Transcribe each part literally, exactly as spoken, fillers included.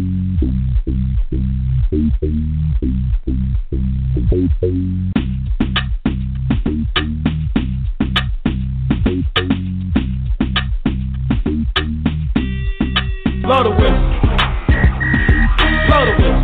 Blow the whistle. Blow the whistle.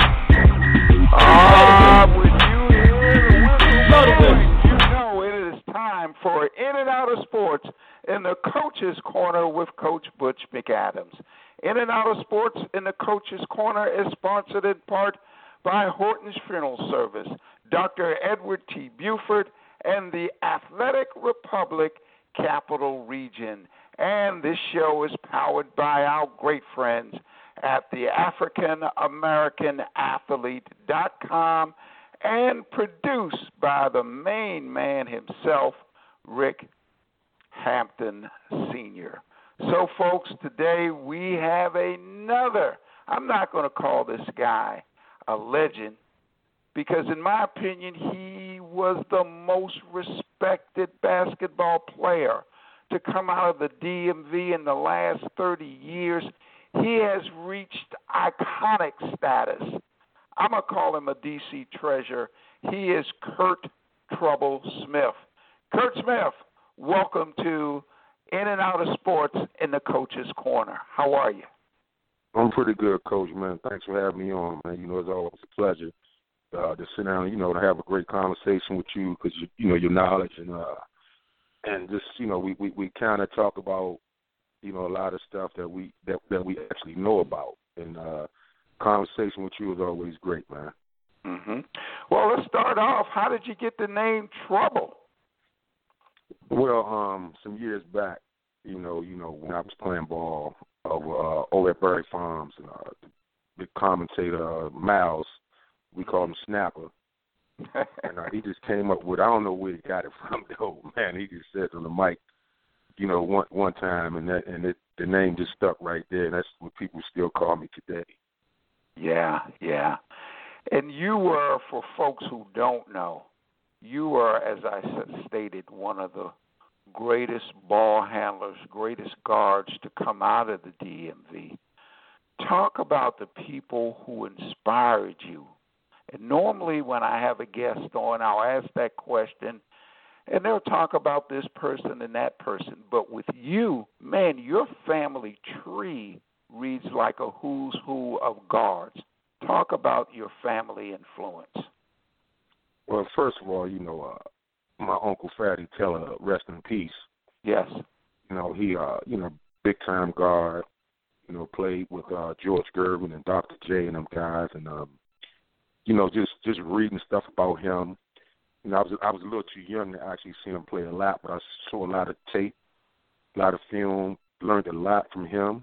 Ah, when you hear the whistle, Blow the whistle. you know it is time for In and Out of Sports in the Coach's Corner with Coach Butch McAdams. In and Out of Sports in the Coach's Corner is sponsored in part by Horton's Funeral Service, Doctor Edward T. Buford, and the Athletic Republic Capital Region. And this show is powered by our great friends at the African American Athlete dot com and produced by the main man himself, Rick Hampton Senior So, folks, today we have another, I'm not going to call this guy a legend, because in my opinion, he was the most respected basketball player to come out of the D M V in the last thirty years. He has reached iconic status. I'm going to call him a D C treasure. He is Curt Trouble Smith. Curt Smith, welcome to In and Out of Sports in the Coach's Corner. How are you? I'm pretty good, Coach, man. Thanks for having me on, man. You know, it's always a pleasure uh, to sit down, you know, to have a great conversation with you because, you, you know, your knowledge and uh, and just, you know, we, we, we kind of talk about, you know, a lot of stuff that we that, that we actually know about. And uh, conversation with you is always great, man. Mm-hmm. Well, let's start off. How did you get the name Trouble? Well, um, some years back, you know, you know, when I was playing ball over uh, over at Berry Farms, and uh, the commentator uh, Miles, we called him Snapper, and uh, he just came up with, I don't know where he got it from, though, man. He just said on the mic, you know, one one time, and that and it, the name just stuck right there, and that's what people still call me today. Yeah, yeah. And you were, for folks who don't know, you were, as I stated, one of the greatest ball handlers, greatest guards to come out of the D M V. Talk about the people who inspired you. And normally when I have a guest on, I'll ask that question, and they'll talk about this person and that person. But with you, man, your family tree reads like a who's who of guards. Talk about your family influence. Well, first of all, you know, uh, my Uncle Fatty Teller, rest in peace. Yes. You know, he, uh, you know, big-time guard, you know, played with uh, George Gervin and Doctor J and them guys. And, um, you know, just, just reading stuff about him. You know, I was I was a little too young to actually see him play a lot, but I saw a lot of tape, a lot of film, learned a lot from him.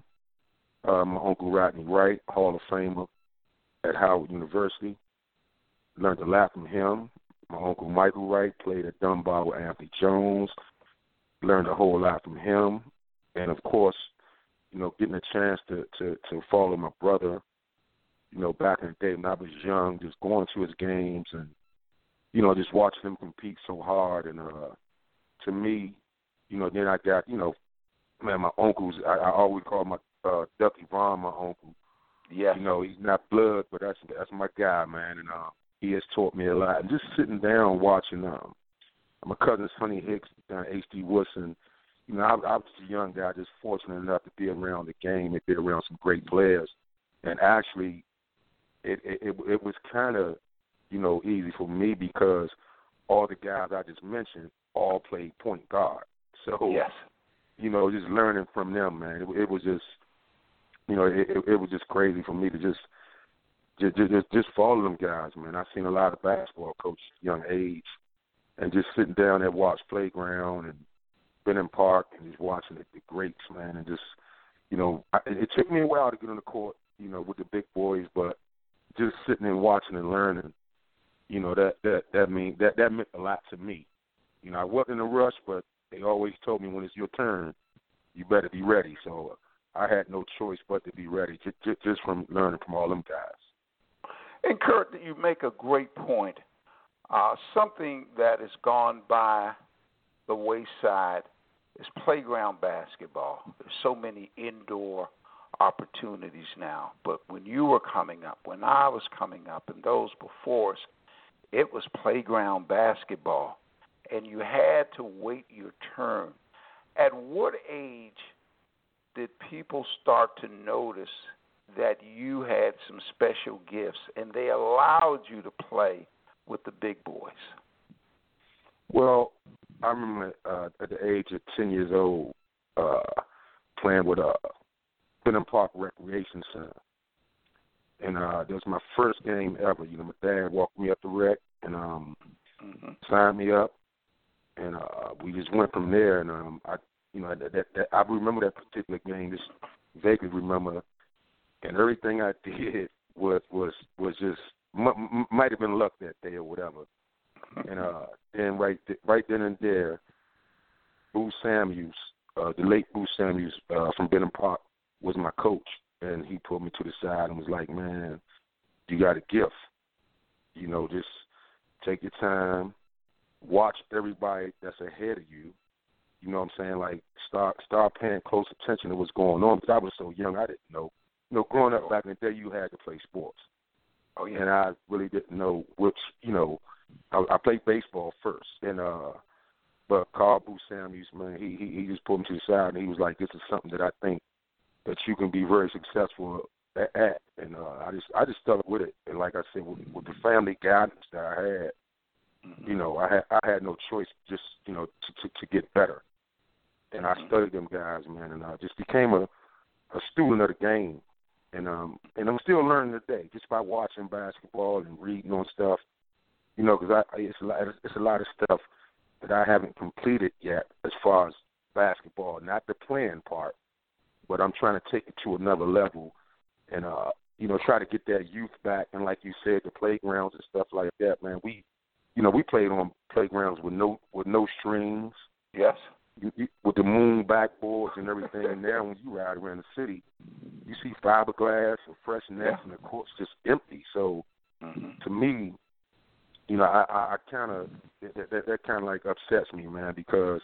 Uh, my Uncle Rodney Wright, Hall of Famer at Howard University. Learned a lot from him. My Uncle Michael Wright played at Dunbar with Anthony Jones. Learned a whole lot from him. And, of course, you know, getting a chance to, to, to follow my brother, you know, back in the day when I was young, just going to his games and, you know, just watching him compete so hard. And uh, to me, you know, then I got, you know, man, my uncles, I, I always call my uh, Ducky Vaughn my uncle. Yeah. You know, he's not blood, but that's that's my guy, man. And uh, he has taught me a lot. And just sitting down watching um, my cousin Sonny Hicks down H D Woodson, you know, I, I was a young guy, just fortunate enough to be around the game and be around some great players. And actually, it it, it, it was kind of, you know, easy for me because all the guys I just mentioned all played point guard. So, yes. you know, just learning from them, man, it, it was just, you know, it, it, it was just crazy for me to just just, just just follow them guys, man. I've seen a lot of basketball coaches at a young age and just sitting down at Watts Playground and Benham Park and just watching the, the greats, man, and just, you know, I, it took me a while to get on the court, you know, with the big boys, but just sitting and watching and learning, you know, that that that mean that that meant a lot to me. You know, I wasn't in a rush, but they always told me when it's your turn, you better be ready. So I had no choice but to be ready, just, just from learning from all them guys. And Curt, you make a great point. Uh, something that has gone by the wayside is playground basketball. There's so many indoor opportunities now. But when you were coming up, when I was coming up, and those before us, it was playground basketball, and you had to wait your turn. At what age did people start to notice that you had some special gifts and they allowed you to play with the big boys? Well, I remember uh, at the age of ten years old uh, playing with a Benham Park Recreation Center. And uh, that was my first game ever. You know, my dad walked me up the rec and um, mm-hmm. signed me up. And uh, we just went from there. And um, I, you know, that, that, that I remember that particular game. Just vaguely remember. And everything I did was was was just m- might have been luck that day or whatever. And uh, then right th- right then and there, Boo Samuels, uh, the late Boo Samuels uh, from Benham Park, was my coach, and he pulled me to the side and was like, "Man, you got a gift. You know, just take your time, watch everybody that's ahead of you. You know what I'm saying? Like, start start paying close attention to what's going on." Because I was so young, I didn't know. You know, growing up back in the day, you had to play sports. Oh yeah. And I really didn't know which. You know, I, I played baseball first, and uh, but Carl Boo Samuels, man, he, he he just pulled me to the side and he was like, "This is something that I think that you can be very successful at." at. And uh, I just I just stuck with it. And like I said, with, with the family guidance that I had, mm-hmm. you know, I had I had no choice just you know to to, to get better. And I studied them guys, man, and I just became a, a student of the game. And um and I'm still learning today just by watching basketball and reading on stuff, you know, because I it's a lot it's a lot of stuff that I haven't completed yet as far as basketball, not the playing part, but I'm trying to take it to another level, and uh you know try to get that youth back. And like you said, the playgrounds and stuff like that, man. We, you know, we played on playgrounds with no with no strings. Yes. You, you, with the moon backboards and everything in there. When you ride around the city, you see fiberglass and fresh nets, yeah. and the court's just empty. So, mm-hmm. to me, you know, I, I, I kind of that, that, that kind of like upsets me, man, because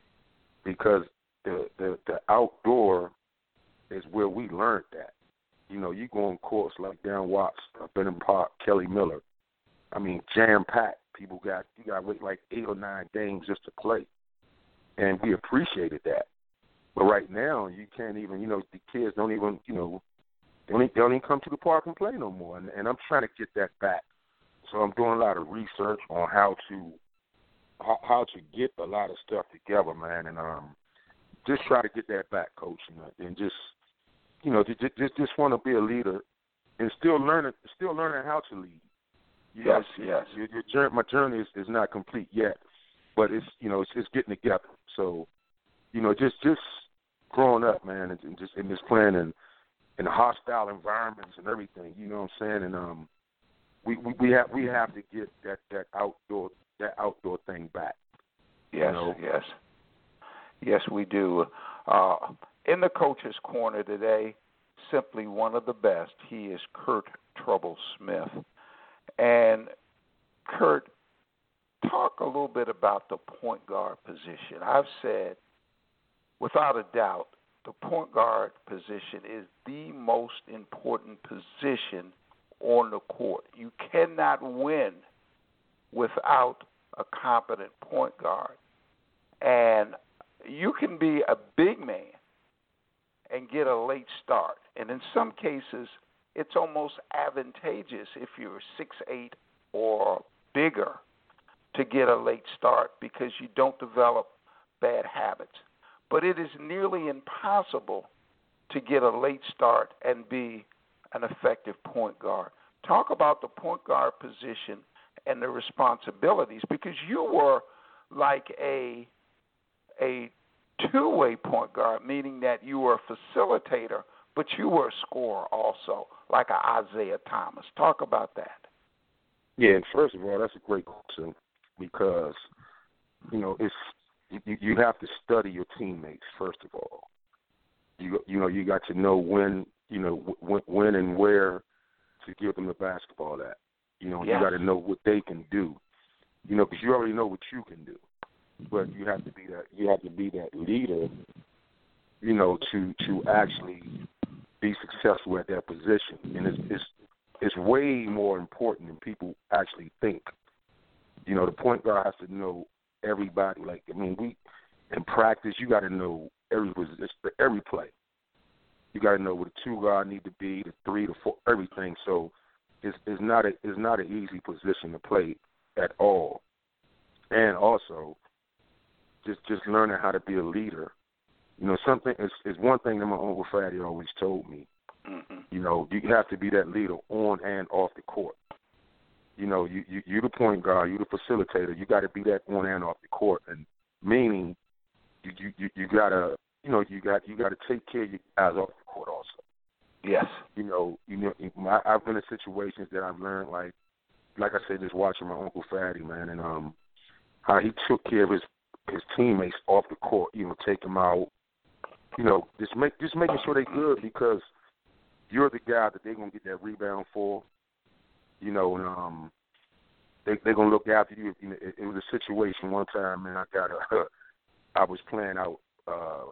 because the, the the outdoor is where we learned that. You know, you go on courts like down Watts, Benham Park, Kelly Miller. I mean, jam packed. People got you got to wait like eight or nine games just to play. And we appreciated that. But right now, you can't even, you know, the kids don't even, you know, they don't, they don't even come to the park and play no more. And, and I'm trying to get that back. So I'm doing a lot of research on how to how, how to get a lot of stuff together, man, and um, just try to get that back, Coach, and, and just, you know, just just, just want to be a leader and still learning, still learning how to lead. You yes, know, yes. Your, your journey, my journey is, is not complete yet. But it's, you know, it's just getting together. So, you know, just just growing up, man, and, and just in this playing in, in hostile environments and everything. You know what I'm saying? And um, we, we we have we have to get that, that outdoor that outdoor thing back. Yes, you know? yes, yes, we do. Uh, in the Coach's Corner today, simply one of the best. He is Kurt Trouble Smith, and Kurt, talk a little bit about the point guard position. I've said, without a doubt, the point guard position is the most important position on the court. You cannot win without a competent point guard. And you can be a big man and get a late start. And in some cases, it's almost advantageous if you're six eight or bigger to get a late start because you don't develop bad habits. But it is nearly impossible to get a late start and be an effective point guard. Talk about the point guard position and the responsibilities, because you were like a a two-way point guard, meaning that you were a facilitator, but you were a scorer also, like an Isaiah Thomas. Talk about that. Yeah, and first of all, that's a great question, because, you know, it's you, you have to study your teammates, first of all. You you know, you got to know when, you know, when, when and where to give them the basketball at. You know, yes. You got to know what they can do. You know, because you already know what you can do, but you have to be that you have to be that leader. You know, to to actually be successful at that position. And it's, it's it's way more important than people actually think. You know, the point guard has to know everybody. Like, I mean, we in practice, you got to know every position, every play. You got to know where the two guard need to be, the three, the four, everything. So it's, it's not a it's not an easy position to play at all. And also, just just learning how to be a leader. You know, something is is one thing that my Uncle Fatty always told me. Mm-hmm. You know, you have to be that leader on and off the court. You know, you you you the point guard, you the facilitator. You got to be that on and off the court, and meaning you you you, you gotta you know you got you got to take care of your guys off the court also. Yes. You know, you know, my, I've been in situations that I've learned, like like I said, just watching my Uncle Fatty, man, and um, how he took care of his his teammates off the court. You know, take them out. You know, just make just making sure they're good, because you're the guy that they're gonna get that rebound for. You know, and um, they they're gonna look after you. You know, it, it was a situation one time, man. I got a, I was playing out uh,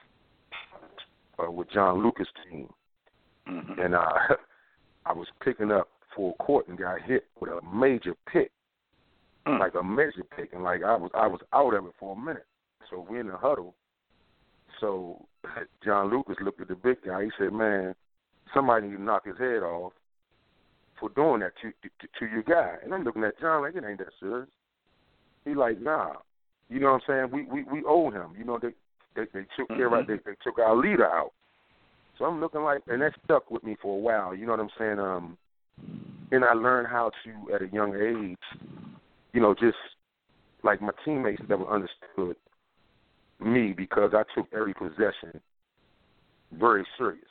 uh, with John Lucas' team, mm-hmm. and uh, I was picking up full court and got hit with a major pick, mm. like a major pick, and like I was I was out of it for a minute. So we're in the huddle. So John Lucas looked at the big guy. He said, "Man, somebody need to knock his head off for doing that to, to to your guy." And I'm looking at John like, it ain't that serious. He like, nah. You know what I'm saying? We we, we owe him. You know, they they, they took care mm-hmm. of they, they took our leader out. So I'm looking like, and that stuck with me for a while. You know what I'm saying? Um, and I learned how to, at a young age, you know, just like my teammates never understood me, because I took every possession very serious.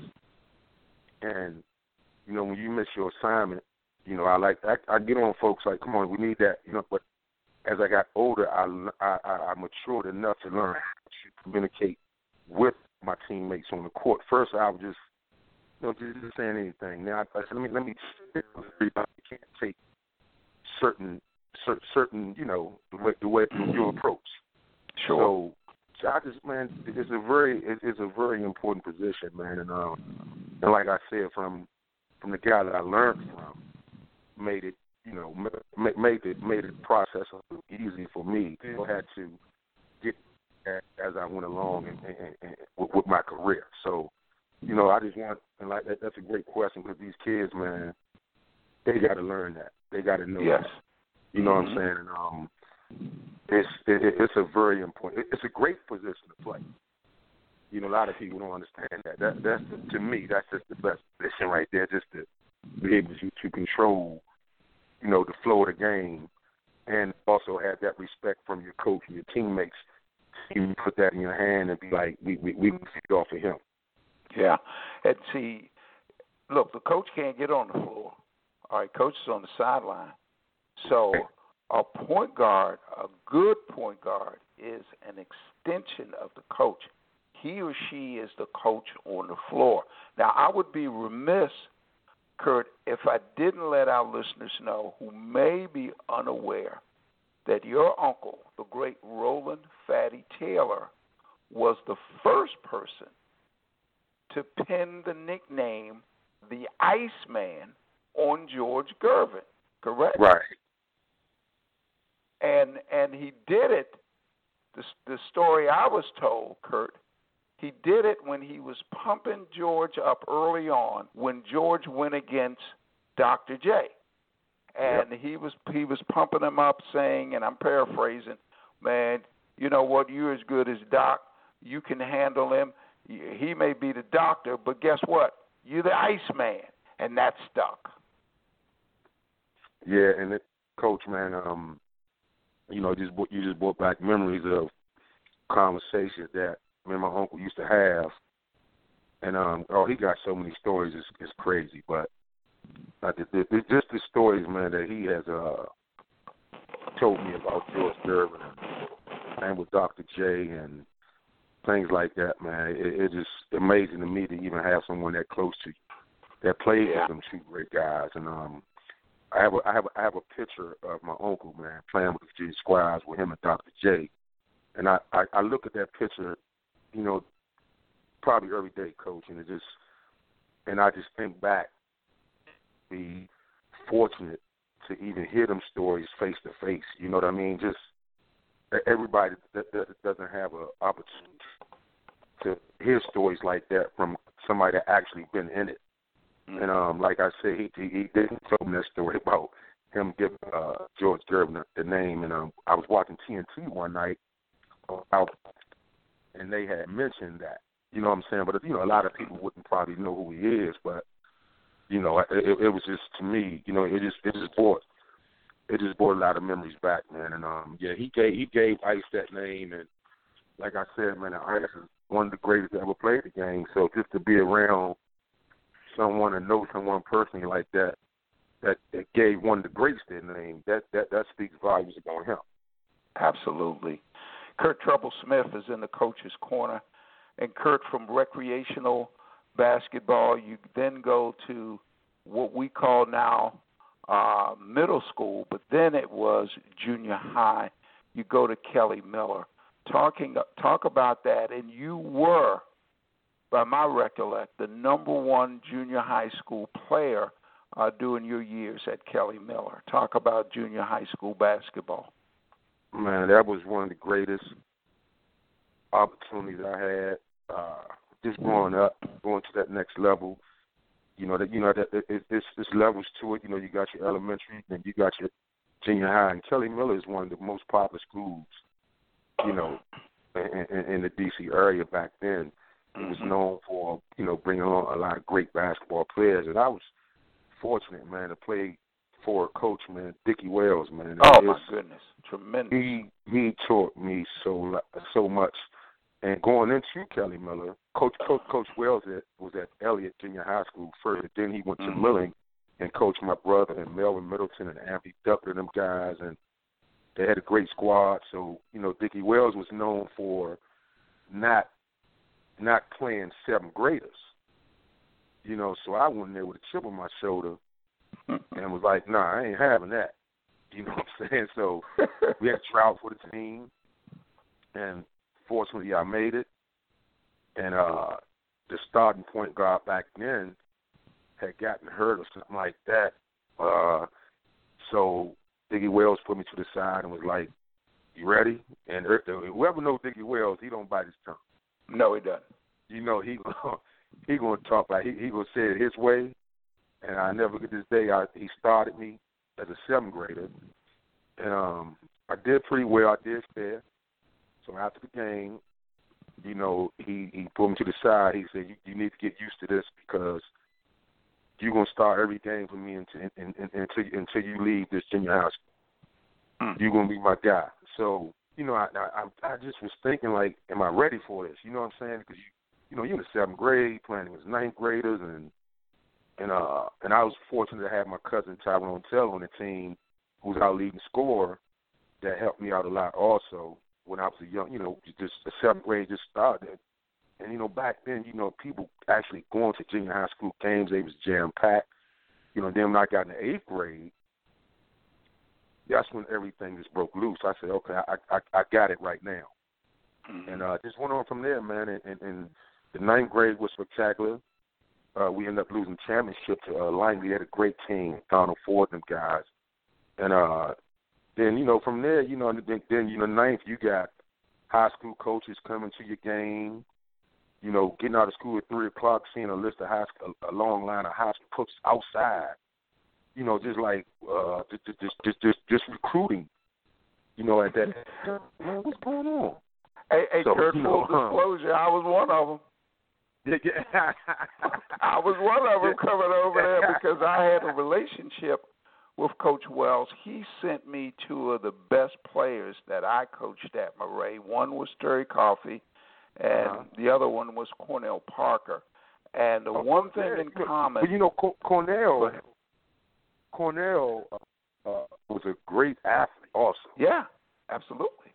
And you know, when you miss your assignment, you know, I like I, I get on folks like, come on, we need that. You know, but as I got older, I, I, I matured enough to learn how to communicate with my teammates on the court. First, I was just, you know, just, just saying anything. Now, I, I said, let me let me. Everybody can't take certain certain, certain you know, the way the way you approach. Sure. So, so I just, man, it's a very it's a very important position, man, and um, and like I said, from from the guy that I learned from, made it, you know, made it made the process easy for me. I had to get as I went along and, and, and with, with my career. So, you know, I just want, and like that, that's a great question, because these kids, man, they got to learn that. They got to know yes. that. You know mm-hmm. what I'm saying? And um, it's it, it's a very important. It's a great position to play. You know, a lot of people don't understand that. That that's to me, that's just the best position right there, just to be able to, to control, you know, the flow of the game, and also have that respect from your coach and your teammates. You put that in your hand and be like, we we we can feed off of him. Yeah, and see, look, the coach can't get on the floor. All right, coach is on the sideline. So a point guard, a good point guard, is an extension of the coach. He or she is the coach on the floor. Now, I would be remiss, Kurt, if I didn't let our listeners know who may be unaware that your uncle, the great Roland Fatty Taylor, was the first person to pin the nickname the Iceman on George Gervin, correct? Right. And and he did it, the, the story I was told, Kurt, he did it when he was pumping George up early on, when George went against Doctor J. And yep. he was he was pumping him up, saying, and I'm paraphrasing, man, you know what, you're as good as Doc. You can handle him. He may be the doctor, but guess what? You're the Iceman. And that stuck. Yeah, and it, Coach, man, um, you know, just you just brought back memories of conversations that me and my uncle used to have. And, um, oh, he got so many stories, it's, it's crazy. But like, it's just the stories, man, that he has uh, told me about George Gervin and, and with Doctor J and things like that, man. It, it's just amazing to me to even have someone that close to you that played yeah. with them two great guys. And um, I have a, I have a, I have a picture of my uncle, man, playing with the Virginia Squires with him and Doctor J. And I, I, I look at that picture, you know, probably every day, Coach, and it just and I just think back, be fortunate to even hear them stories face to face. You know what I mean? Just everybody that, that doesn't have an opportunity to hear stories like that from somebody that actually been in it. And um, like I said, he, he, he didn't tell me that story about him giving uh, George Gervin the, the name. And um, I was watching T N T one night, uh, and they had mentioned that. You know what I'm saying? But, you know, a lot of people wouldn't probably know who he is. But, you know, it, it was just, to me, you know, it just it just brought it just brought a lot of memories back, man. And, um, yeah, he gave, he gave Ice that name. And, like I said, man, Ice is one of the greatest that ever played the game. So just to be around someone and know someone personally like that, that, that gave one of the greatest their name, that, that, that speaks volumes about him. Absolutely. Kurt Trouble-Smith is in the coach's corner. And, Kurt, from recreational basketball, you then go to what we call now uh, middle school, but then it was junior high. You go to Kelly Miller. Talking, talk about that, and you were, by my recollect, the number one junior high school player uh, during your years at Kelly Miller. Talk about junior high school basketball. Man, that was one of the greatest opportunities I had. Uh, just growing up, going to that next level. You know that you know that it, it, it's, it's levels to it. You know, you got your elementary, then you got your junior high, and Kelly Miller is one of the most popular schools, you know, in, in, in the D C area back then. It was known for, you know, bringing on a lot of great basketball players, and I was fortunate, man, to play for a coach, man, Dickie Wells, man. Oh, it's, my goodness, tremendous. He he taught me so so much. And going into Kelly Miller, Coach Coach, Coach Wells at, was at Elliott Junior High School first. Then he went to mm-hmm. Milling and coached my brother and Melvin Middleton and Andy Duckler, them guys, and they had a great squad. So, you know, Dickie Wells was known for not not playing seventh graders. You know, so I went there with a chip on my shoulder and was like, nah, I ain't having that. You know what I'm saying? So we had to try out for the team, and fortunately, I made it, and uh, the starting point guard back then had gotten hurt or something like that. Uh, so Dickie Wells put me to the side and was like, "You ready?" And whoever knows Dickie Wells, he don't bite his tongue. No, he doesn't. You know, he he gonna talk like he he gonna say it his way. And I never get this day. I, he started me as a seventh grader, and um, I did pretty well. I did fair. So after the game, you know, he, he pulled me to the side. He said, you, you need to get used to this because you're going to start every game for me until, in, in, until, until you leave this junior high school. Mm. You're going to be my guy. So, you know, I, I I just was thinking, like, am I ready for this? You know what I'm saying? Because, you, you know, you're in the seventh grade playing with ninth graders, and and uh and I was fortunate to have my cousin Tyrone Taylor on the team who was our leading scorer that helped me out a lot also. When I was a young, you know, just the seventh grade just started. And, you know, back then, you know, people actually going to junior high school games, they was jam-packed. You know, then when I got in the eighth grade, that's when everything just broke loose. I said, okay, I I, I got it right now. Mm-hmm. And uh, just went on from there, man. And, and, and the ninth grade was spectacular. Uh, we ended up losing championship to uh, Langley. They had a great team, Donald Ford and them guys. And, uh, Then, you know, from there, you know, then, then, you know, ninth, you got high school coaches coming to your game, you know, getting out of school at three o'clock, seeing a list of high school, a long line of high school coaches outside, you know, just like, uh, just, just, just, just, just recruiting, you know, at that, man, what's going on? Hey, hey so, Kurt, you full know, disclosure, I was one of them. Yeah, yeah. I was one of them coming over there because I had a relationship with Coach Wells. He sent me two of the best players that I coached at Murray. One was Terry Coffey, and uh-huh. the other one was Cornell Parker. And the oh, one thing yeah, in but, common... But, you know, Cornell, Cornell uh, was a great athlete also. Yeah, absolutely.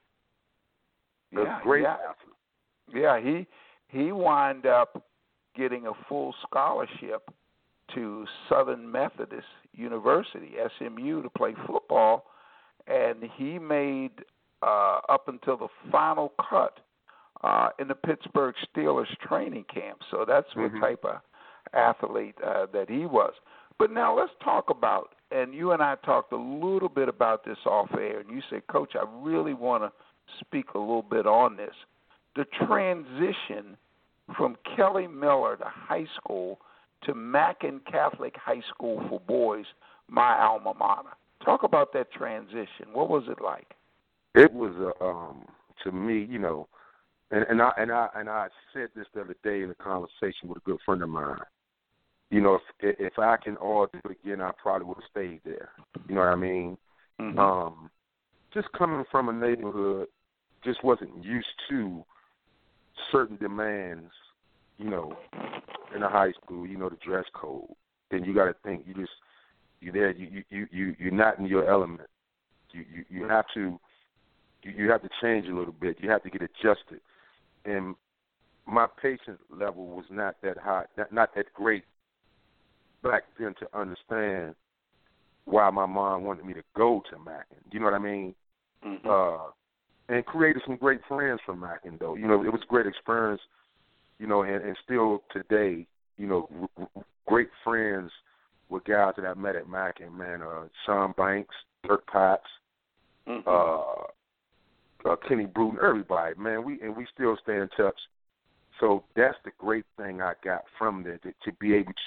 A yeah, great yeah. athlete. Yeah, he, he wound up getting a full scholarship to Southern Methodist University, S M U, to play football, and he made uh, up until the final cut uh, in the Pittsburgh Steelers training camp. So that's what mm-hmm. type of athlete uh, that he was. But now let's talk about, and you and I talked a little bit about this off air, and you said, Coach, I really want to speak a little bit on this. The transition from Kelly Miller to high school to Mackin Catholic High School for Boys, my alma mater. Talk about that transition. What was it like? It was, uh, um, to me, you know, and, and I and I and I said this the other day in a conversation with a good friend of mine. You know, if if I can all do it again, I probably would have stayed there. You know what I mean? Mm-hmm. Um, just coming from a neighborhood, just wasn't used to certain demands. You know, in a high school, you know, the dress code. Then you got to think you just you there. You you you you're not in your element. You you you have to you, you have to change a little bit. You have to get adjusted. And my patience level was not that high, not, not that great back then to understand why my mom wanted me to go to Mackin. You know what I mean? Mm-hmm. Uh, and created some great friends from Mackin, though. You know, it was a great experience, you know, and, and still today, you know, r- r- great friends with guys that I met at Mackin, man. Uh, Sean Banks, Dirk Potts, Mm-hmm. uh, uh, Kenny Bruton, everybody, man. We and we still stay in touch. So that's the great thing I got from there, to, to be able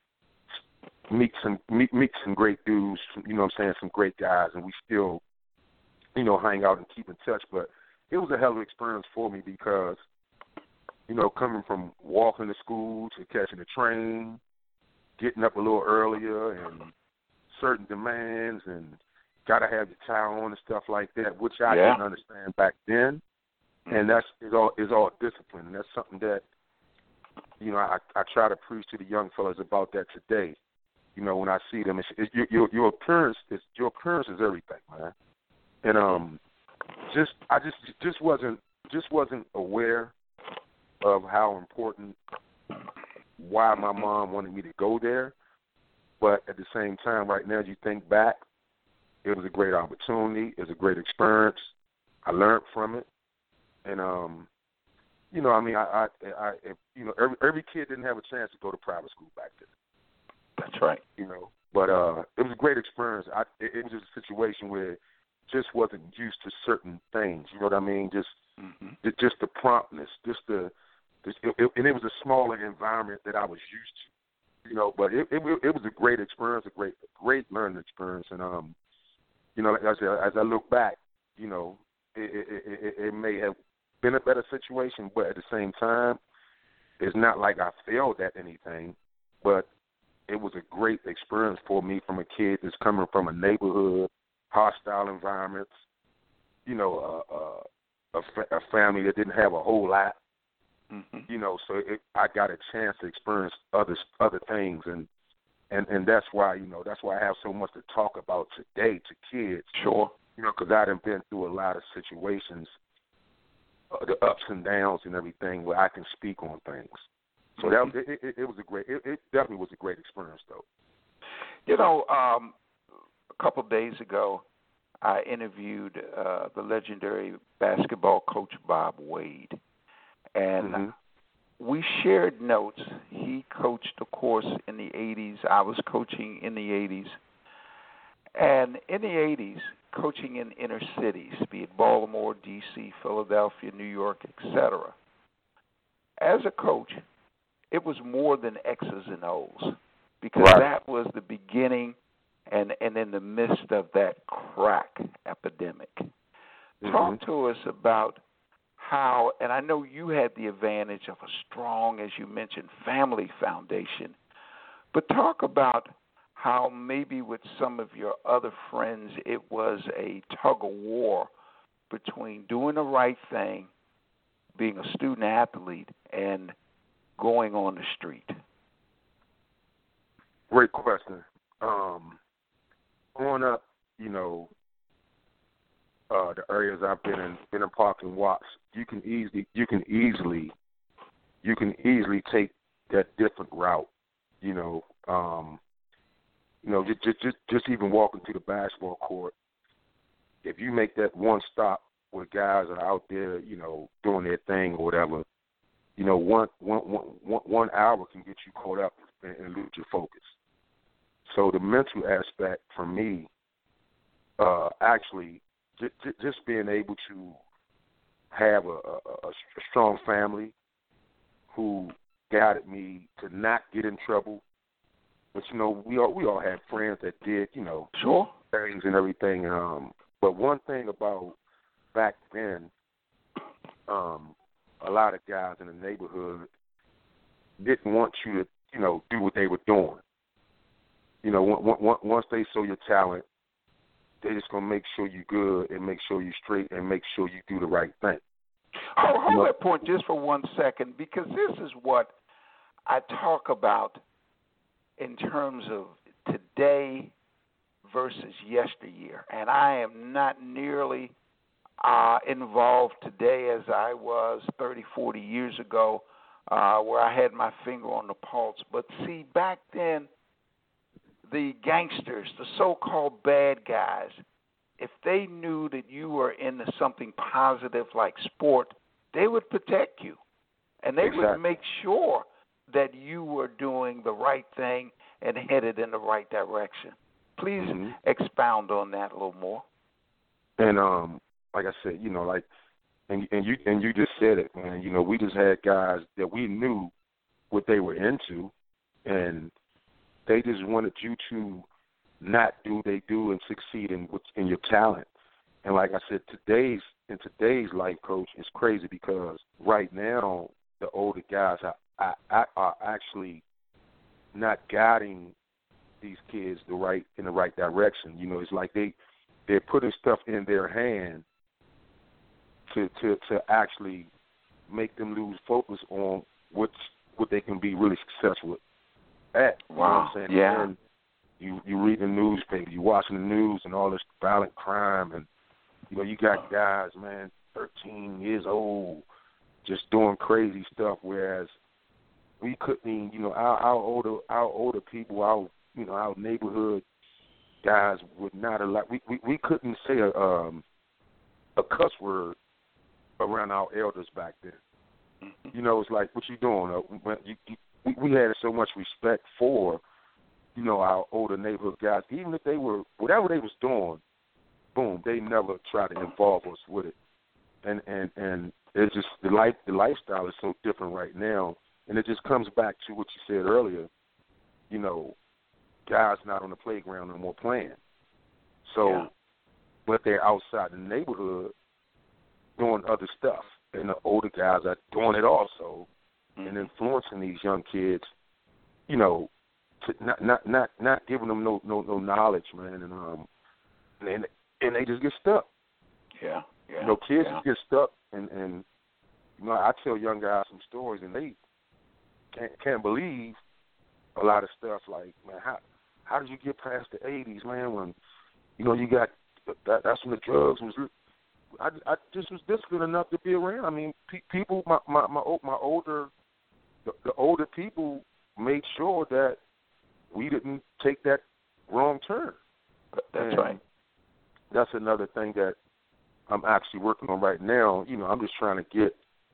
to meet some meet, meet some great dudes, you know what I'm saying, some great guys, and we still, you know, hang out and keep in touch. But it was a hell of an experience for me because, you know, coming from walking to school to catching the train, getting up a little earlier, and certain demands, and got to have your tie on and stuff like that, which I Yeah. didn't understand back then. And that's is all is all discipline. And that's something that, you know, I, I try to preach to the young fellas about that today. You know, when I see them, it's, it's your, your your appearance is your appearance is everything, man. And um, just I just just wasn't just wasn't aware of how important, why my mom wanted me to go there. But at the same time, right now, as you think back, it was a great opportunity. It was a great experience. I learned from it. And, um, you know, I mean, I, I, I if, you know, every, every kid didn't have a chance to go to private school back then. That's right. You know, but uh, it was a great experience. I, it, it was just a situation where just wasn't used to certain things. You know what I mean? Just, Mm-hmm. the, just the promptness, just the, just, it, it, and it was a smaller environment that I was used to. You know, but it, it, it was a great experience, a great, great learning experience. And um, you know, as I, as I look back, you know, it, it, it, it may have been a better situation, but at the same time, it's not like I failed at anything, but it was a great experience for me from a kid that's coming from a neighborhood, hostile environments, you know, uh, uh, a, fa- a family that didn't have a whole lot, Mm-hmm. you know, so it, I got a chance to experience other other things, and, and, and that's why, you know, that's why I have so much to talk about today to kids. Sure. You know, because I done been through a lot of situations, uh, the ups and downs and everything, where I can speak on things. So that it, it, it was a great. It, it definitely was a great experience, though. You know, um, a couple of days ago, I interviewed uh, the legendary basketball coach Bob Wade, and Mm-hmm. we shared notes. He coached, of course, in the eighties. I was coaching in the eighties. And in the eighties, coaching in inner cities, be it Baltimore, D C, Philadelphia, New York, et cetera. As a coach, it was more than X's and O's, because Right. that was the beginning and, and in the midst of that crack epidemic. Mm-hmm. Talk to us about how, and I know you had the advantage of a strong, as you mentioned, family foundation, but talk about how maybe with some of your other friends it was a tug of war between doing the right thing, being a student athlete, and going on the street. Great question. Um, growing up, you know, uh, the areas I've been in, been in Park and Watts, you can easily, you can easily, you can easily take that different route. You know, um, you know, just, just, just, just even walking to the basketball court. If you make that one stop where guys are out there, you know, doing their thing or whatever, you know, one, one, one, one hour can get you caught up and, and lose your focus. So the mental aspect for me, uh, actually, j- j- just being able to have a, a, a strong family who guided me to not get in trouble. But, you know, we all we all had friends that did, you know, sure. things and everything. Um, but one thing about back then, um, a lot of guys in the neighborhood didn't want you to, you know, do what they were doing. You know, one, one, once they saw your talent, they just gonna make sure you're good and make sure you're straight and make sure you do the right thing. Hold, hold you know, that point just for one second, because this is what I talk about in terms of today versus yesteryear. And I am not nearly uh, involved today as I was thirty, forty years ago, uh, where I had my finger on the pulse. But see, back then, the gangsters, the so-called bad guys, if they knew that you were into something positive like sport, they would protect you. And they exactly. would make sure that you were doing the right thing and headed in the right direction. Please mm-hmm. expound on that a little more. And um, like I said, you know, like, and and you and you just said it, man. You know, we just had guys that we knew what they were into, and they just wanted you to not do what they do and succeed in in your talent. And like I said, today's in today's life, coach, is crazy because right now the older guys are, are, are actually not guiding these kids the right in the right direction. You know, it's like they they're putting stuff in their hand to to, to actually make them lose focus on what's what they can be really successful at. You wow. know what I'm saying? Yeah. And you you read the newspaper, you watching the news and all this violent crime, and you know you got guys, man, thirteen years old, just doing crazy stuff. Whereas we couldn't, even, you know, our, our older our older people, our you know our neighborhood guys would not allow. We we, we couldn't say a um, a cuss word around our elders back then. Mm-hmm. You know, it's like, what you doing? Uh, you, you, we, we had so much respect for, you know, our older neighborhood guys. Even if they were, whatever they was doing, boom, they never tried to involve us with it. And and and it's just the life the lifestyle is so different right now, and it just comes back to what you said earlier. You know, guys not on the playground no more playing. So, yeah. but they're outside the neighborhood doing other stuff, and the older guys are doing it also, mm-hmm. and influencing these young kids. You know, to not not not not giving them no no no knowledge, man, and um, and and they just get stuck. Yeah, yeah. You know, kids yeah. just get stuck, and and you know, I tell young guys some stories, and they can't can't believe a lot of stuff. Like, man, how how did you get past the eighties, man? When you know you got that, that's when the drugs was. I, I just was disciplined enough to be around. I mean, pe- people, my my my, my older, the, the older people made sure that we didn't take that wrong turn. That's and right. That's another thing that I'm actually working on right now. You know, I'm just trying to get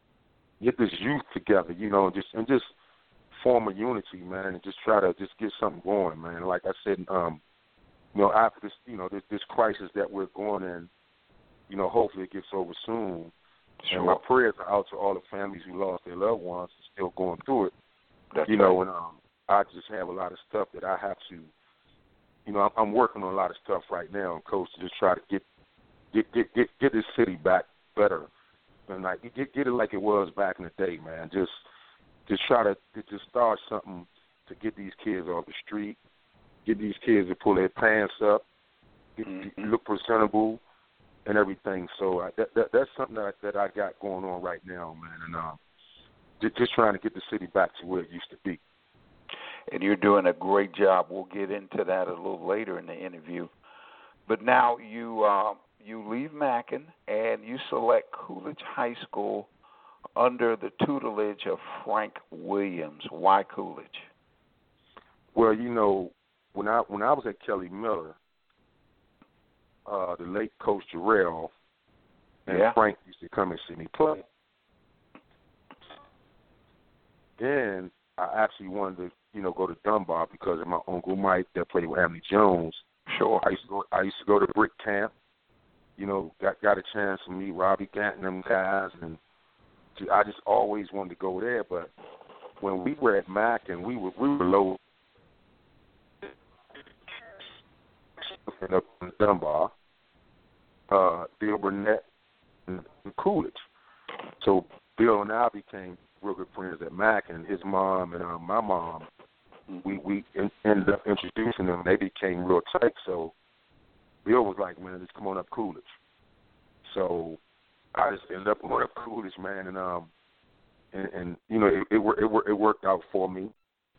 get this youth together. You know, and just and just form a unity, man, and just try to just get something going, man. Like I said, um, you know, after this, you know, this, this crisis that we're going in. You know, hopefully it gets over soon. Sure. And my prayers are out to all the families who lost their loved ones and still going through it. That's you know, right. and um, I just have a lot of stuff that I have to, you know, I'm, I'm working on a lot of stuff right now, Coach, to just try to get get get get, get this city back better. And like get get it like it was back in the day, man. Just just try to just start something to get these kids off the street, get these kids to pull their pants up, get, mm-hmm. look presentable. And everything, so uh, that, that that's something that that I got going on right now, man, and um, just, just trying to get the city back to where it used to be. And you're doing a great job. We'll get into that a little later in the interview. But now you uh, you leave Mackin and you select Coolidge High School under the tutelage of Frank Williams. Why Coolidge? Well, you know, when I when I was at Kelly Miller. Uh, the late Coach Jarrell and yeah. Frank used to come and see me play. Then I actually wanted to, you know, go to Dunbar because of my uncle Mike that played with Anthony Jones. Sure. I used to go. I used to go to Brick Camp. You know, got got a chance to meet Robbie Gant and them guys, and I just always wanted to go there. But when we were at Mac and we were we were low up in Dunbar, uh, Bill Burnett and, and Coolidge. So Bill and I became real good friends at Mac, and his mom and uh, my mom, we we in, ended up introducing them. They became real tight. So Bill was like, "Man, just come on up, Coolidge." So I just ended up going up Coolidge, man, and um, and, and you know, it, it it it worked out for me.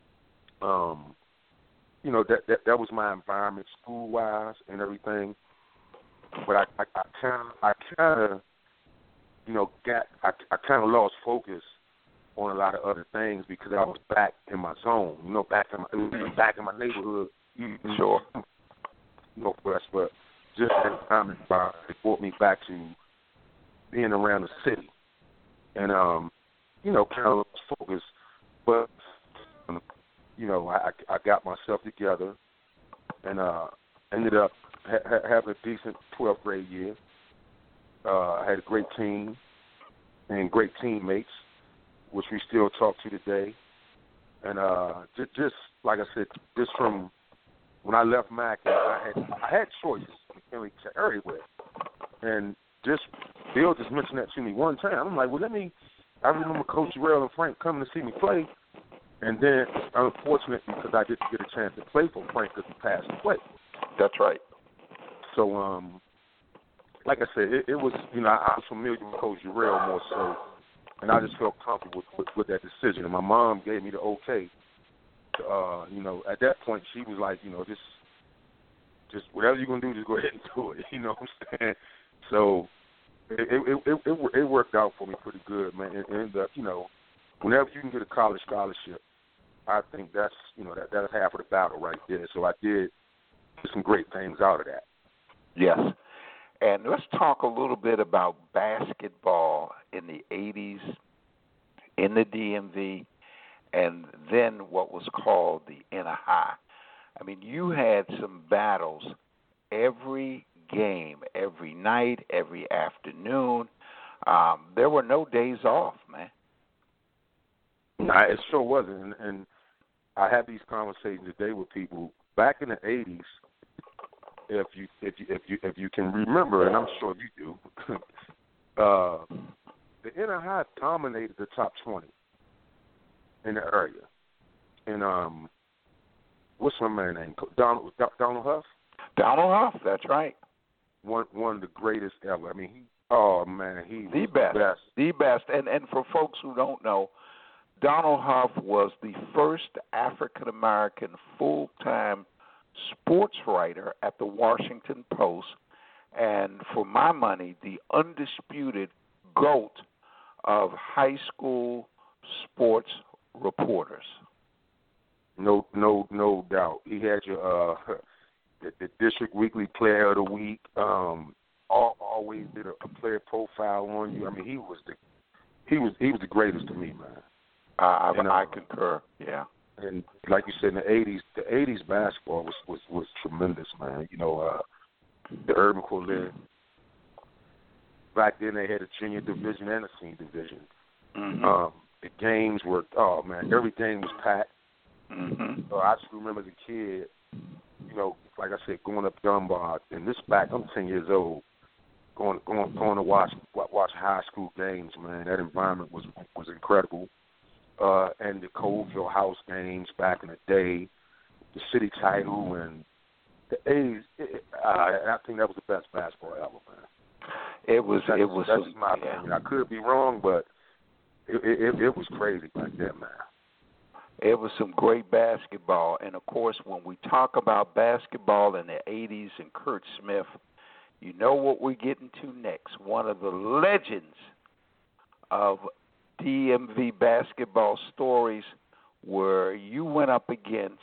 Um, you know, that that that was my environment, school wise and everything. But I I kind of I kind of you know got I I kind of lost focus on a lot of other things because I was back in my zone, you know, back in my back in my neighborhood. Sure. You know, for us, but just that time it brought me back to being around the city, and um, you know, kind of lost focus. But um, you know, I I got myself together, and uh, ended up ha- having a decent twelfth grade year. Uh, I had a great team and great teammates, which we still talk to today. And uh, just, just like I said, just from when I left Mac, I had I had choices everywhere. And just Bill just mentioned that to me one time. I'm like, well, let me. I remember Coach Jarrell and Frank coming to see me play, and then unfortunately because I didn't get a chance to play for Frank because he passed away. That's right. So, um, like I said, it, it was you know I was familiar with Coach Jarrell more so. And I just felt comfortable with, with, with that decision. And my mom gave me the okay. Uh, you know, at that point, she was like, you know, just, just whatever you're gonna do, just go ahead and do it. You know what I'm saying? So it it it, it, it worked out for me pretty good, man. And, and uh, you know, whenever you can get a college scholarship, I think that's you know that that's half of the battle right there. So I did get some great things out of that. Yes. And let's talk a little bit about basketball in the eighties, in the D M V, and then what was called the Inner High. I mean, you had some battles every game, every night, every afternoon. Um, there were no days off, man. Nah, it sure wasn't. And, and I have these conversations today with people. Back in the eighties, If you if you if you if you can remember, and I'm sure you do, uh, the Inner High dominated the top twenty in the area. And um, what's my man's name? Donald Donald Huff. Donald Huff, that's right. One one of the greatest ever. I mean, he oh man, he the was best, the best, the best. And and for folks who don't know, Donald Huff was the first African American full time sports writer at the Washington Post, and for my money, the undisputed GOAT of high school sports reporters. No, no, no doubt. He had your uh, the, the District Weekly Player of the Week. Um, all, always did a, a player profile on you. I mean, he was the he was he was the greatest to me, man. Uh, and, uh, I concur. Yeah. And like you said, in the eighties, the eighties basketball was, was, was tremendous, man. You know, uh, the Urban Quartet. Back then, they had a junior division and a senior division. Mm-hmm. Um, the games were, oh man, every game was packed. Mm-hmm. So I just remember as a kid, you know, like I said, going up Dunbar, and this back, I'm ten years old, going going going to watch watch high school games, man. That environment was was incredible. Uh, and the Colville House games back in the day, the city title, and the A's. It, uh, I think that was the best basketball ever, man. It was. That's, it was. That's some, my yeah. opinion. I could be wrong, but it, it, it was crazy back then, man. It was some great basketball, and of course, when we talk about basketball in the eighties and Curt Smith, you know what we're getting to next. One of the legends of D M V basketball stories where you went up against,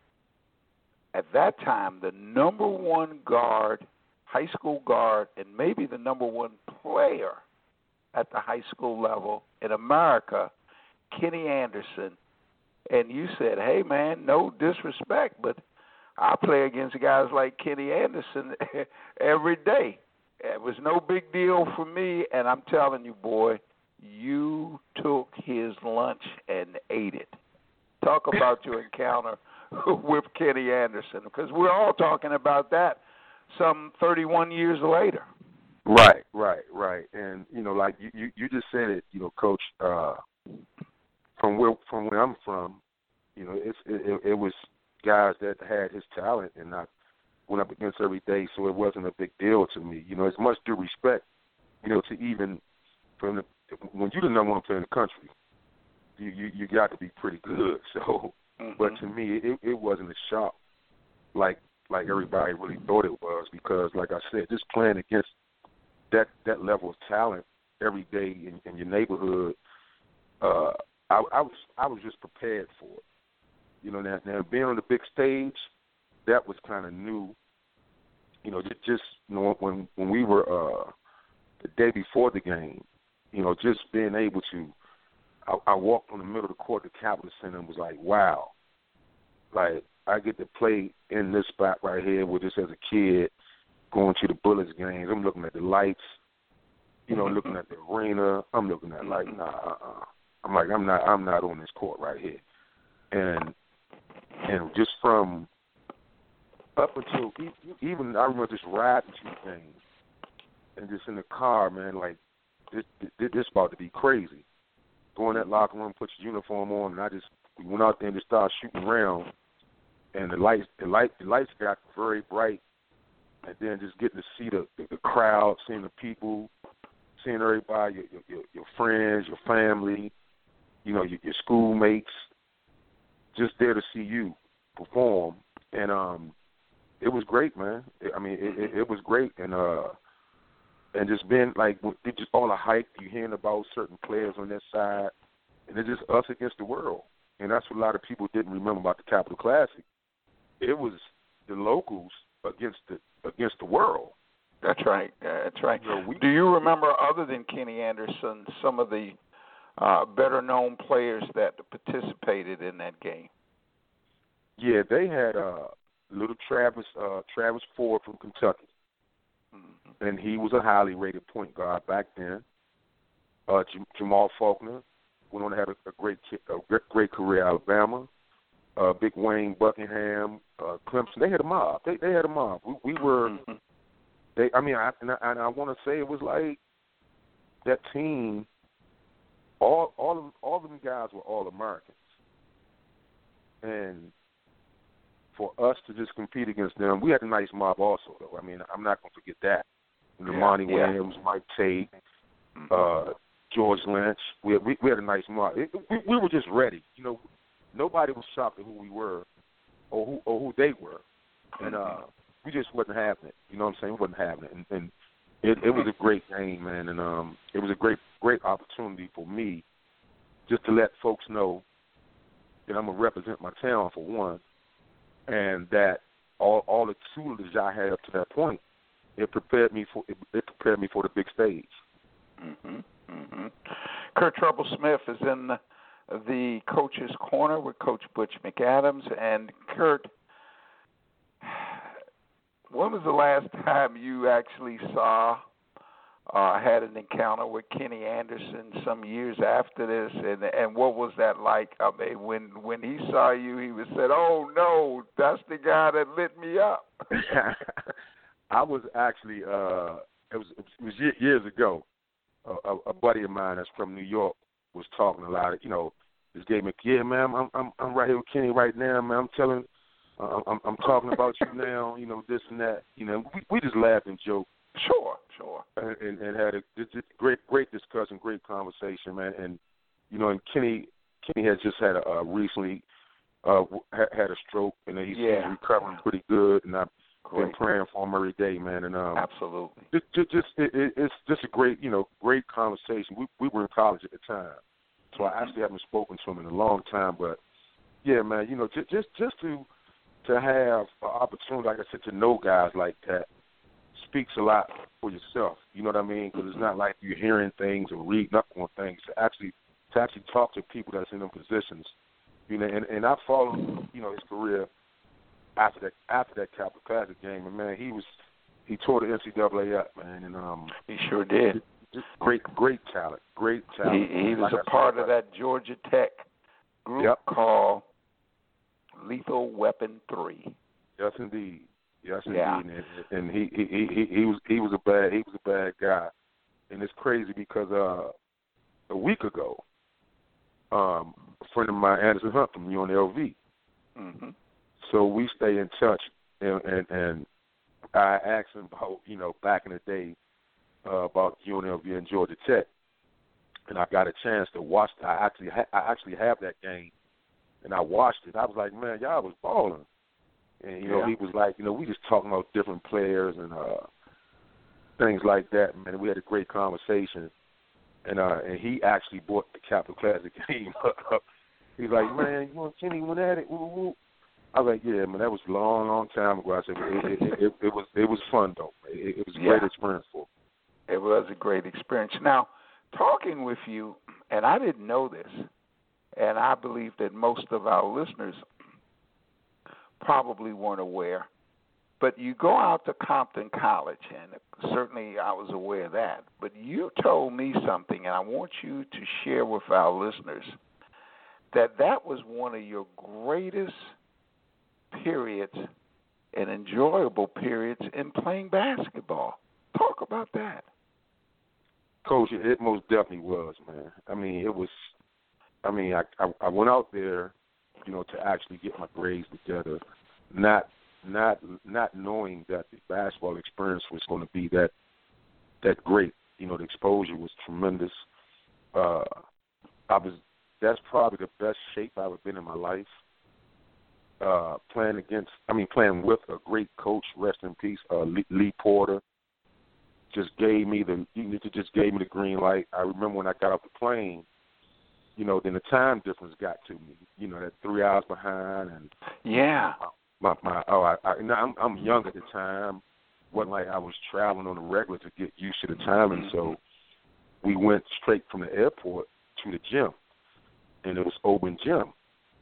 at that time, the number one guard, high school guard, and maybe the number one player at the high school level in America, Kenny Anderson, and you said, "Hey, man, no disrespect, but I play against guys like Kenny Anderson every day. It was no big deal for me, and I'm telling you, boy, you took his lunch and ate it." Talk about your encounter with Kenny Anderson, because we're all talking about that some thirty-one years later. Right, right, right. And, you know, like you, you, you just said it, you know, Coach, uh, from where from where I'm from, you know, it's, it, it was guys that had his talent, and I went up against every day, so it wasn't a big deal to me. You know, it's much due respect, you know, to even from the, when you're the number one player in the country, you, you, you got to be pretty good. So, mm-hmm. But to me, it, it wasn't a shock like like everybody really thought it was, because, like I said, just playing against that that level of talent every day in, in your neighborhood, uh, I, I was I was just prepared for it. You know, now, now being on the big stage, that was kind of new. You know, just, just you know, when when we were uh, the day before the game, you know, just being able to, I, I walked on the middle of the court at the Capitol Center and was like, wow, like I get to play in this spot right here with this as a kid, going to the Bullets games. I'm looking at the lights, you know, looking at the arena. I'm looking at like, nah, uh-uh. I'm like, I'm not, I'm not on this court right here. And and just from up until even I remember just riding to things, and just in the car, man, like this, this, this about to be crazy. Go in that locker room, put your uniform on, and I just we went out there and just started shooting around. And the lights, the light, the lights got very bright. And then just getting to see the, the, the crowd, seeing the people, seeing everybody, your, your, your friends, your family, you know, your, your schoolmates, just there to see you perform. And um, it was great, man. I mean, it, it, it was great. And uh, and just being like, it just all the hype you're hearing about certain players on that side, and it's just us against the world. And that's what a lot of people didn't remember about the Capitol Classic. It was the locals against the against the world. That's right. That's right. You know, we, Do you remember, other than Kenny Anderson, some of the uh, better-known players that participated in that game? Yeah, they had uh, little Travis uh, Travis Ford from Kentucky, mm-hmm. and he was a highly rated point guard back then. Uh, Jam- Jamal Faulkner went on to have a, a great a great, great career at Alabama. Uh, Big Wayne Buckingham, uh, Clemson, they had a mob. They they had a mob. We, we were, mm-hmm. they. I mean, I, and I, and I want to say it was like that team. All all of all of them guys were all Americans, and for us to just compete against them, we had a nice mob also. Though I mean, I'm not going to forget that. Yeah, Monty yeah. Williams, Mike Tate, uh, George Lynch. We we, we had a nice mob. It, we, we were just ready, you know. Nobody was shocked at who we were or who or who they were. And uh, we just wasn't having it. You know what I'm saying? We wasn't having it. And, and it, it was a great game, man. And um, it was a great, great opportunity for me just to let folks know that I'm going to represent my town, for one, and that all all the tutelage I had up to that point, it prepared me for it, it prepared me for the big stage. Mm-hmm. Mm-hmm. Kurt Troublesmith is in the the Coach's Corner with Coach Butch McAdams. And Kurt, when was the last time you actually saw, uh, had an encounter with Kenny Anderson some years after this, and and what was that like? I mean, when when he saw you, he was said, "Oh no, that's the guy that lit me up." I was actually, uh, it was it was years ago. A, a buddy of mine that's from New York was talking a lot of, you know, this gave me, yeah, man, I'm I'm I'm right here with Kenny right now, man. I'm telling, uh, I'm I'm talking about you now, you know, this and that, you know. We, we just laughed and joked. Sure, sure. And, and, and had a just great great discussion, great conversation, man. And you know, and Kenny Kenny has just had a uh, recently uh, had a stroke, and he's, yeah. he's recovering pretty good, and I've great. been praying for him every day, man. And um, absolutely, just just, just it, it's just a great, you know, great conversation. We we were in college at the time. So I actually haven't spoken to him in a long time, but yeah, man, you know, just just, just to to have an opportunity, like I said, to know guys like that speaks a lot for yourself. You know what I mean? Because it's not like you're hearing things or reading up on things. To actually to actually talk to people that's in them positions, You know, and, and I followed, you know, his career after that after that Capital Classic game, and man, he was he tore the N C double A up, man, and um, he sure did. Just great, great talent, great talent. He, he was like a part of that Georgia Tech group yep. called Lethal Weapon Three. Yes, indeed. Yes, yeah. indeed. And, and he, he he he was he was a bad he was a bad guy, and it's crazy because uh, a week ago, um, a friend of mine, Anderson Hunt from U N L V. Mm-hmm. So we stay in touch, and, and and I asked him about you know back in the day uh, about U N L V and Georgia Tech, and I got a chance to watch. I actually ha- I actually have that game, and I watched it. I was like, man, y'all was balling. And, you know, yeah. he was like, you know, we just talking about different players and uh, things like that, man. We had a great conversation. And uh, and he actually bought the Capital Classic game up. He's like, man, you want Kenny went at it? Woo, woo. I was like, yeah, man, that was a long, long time ago. I said, it, it, it, it, it was it was fun, though. It, it was a yeah. great experience for him. It was a great experience. Now, talking with you, and I didn't know this, and I believe that most of our listeners probably weren't aware, but you go out to Compton College, and certainly I was aware of that, but you told me something, and I want you to share with our listeners that that was one of your greatest periods and enjoyable periods in playing basketball. Talk about that. Coach, it most definitely was, man. I mean, it was, I mean, I, I, I went out there, you know, to actually get my grades together, not not not knowing that the basketball experience was going to be that that great. You know, the exposure was tremendous. Uh, I was that's probably the best shape I've ever been in my life. Uh, playing against, I mean, playing with a great coach, rest in peace, uh, Lee, Lee Porter, just gave me the just gave me the green light. I remember when I got off the plane. You know, then the time difference got to me. You know, that three hours behind, and yeah, my my oh, I, I I'm I'm young at the time. Wasn't like I was traveling on the regular to get used to the timing. Mm-hmm. So we went straight from the airport to the gym, and it was open gym.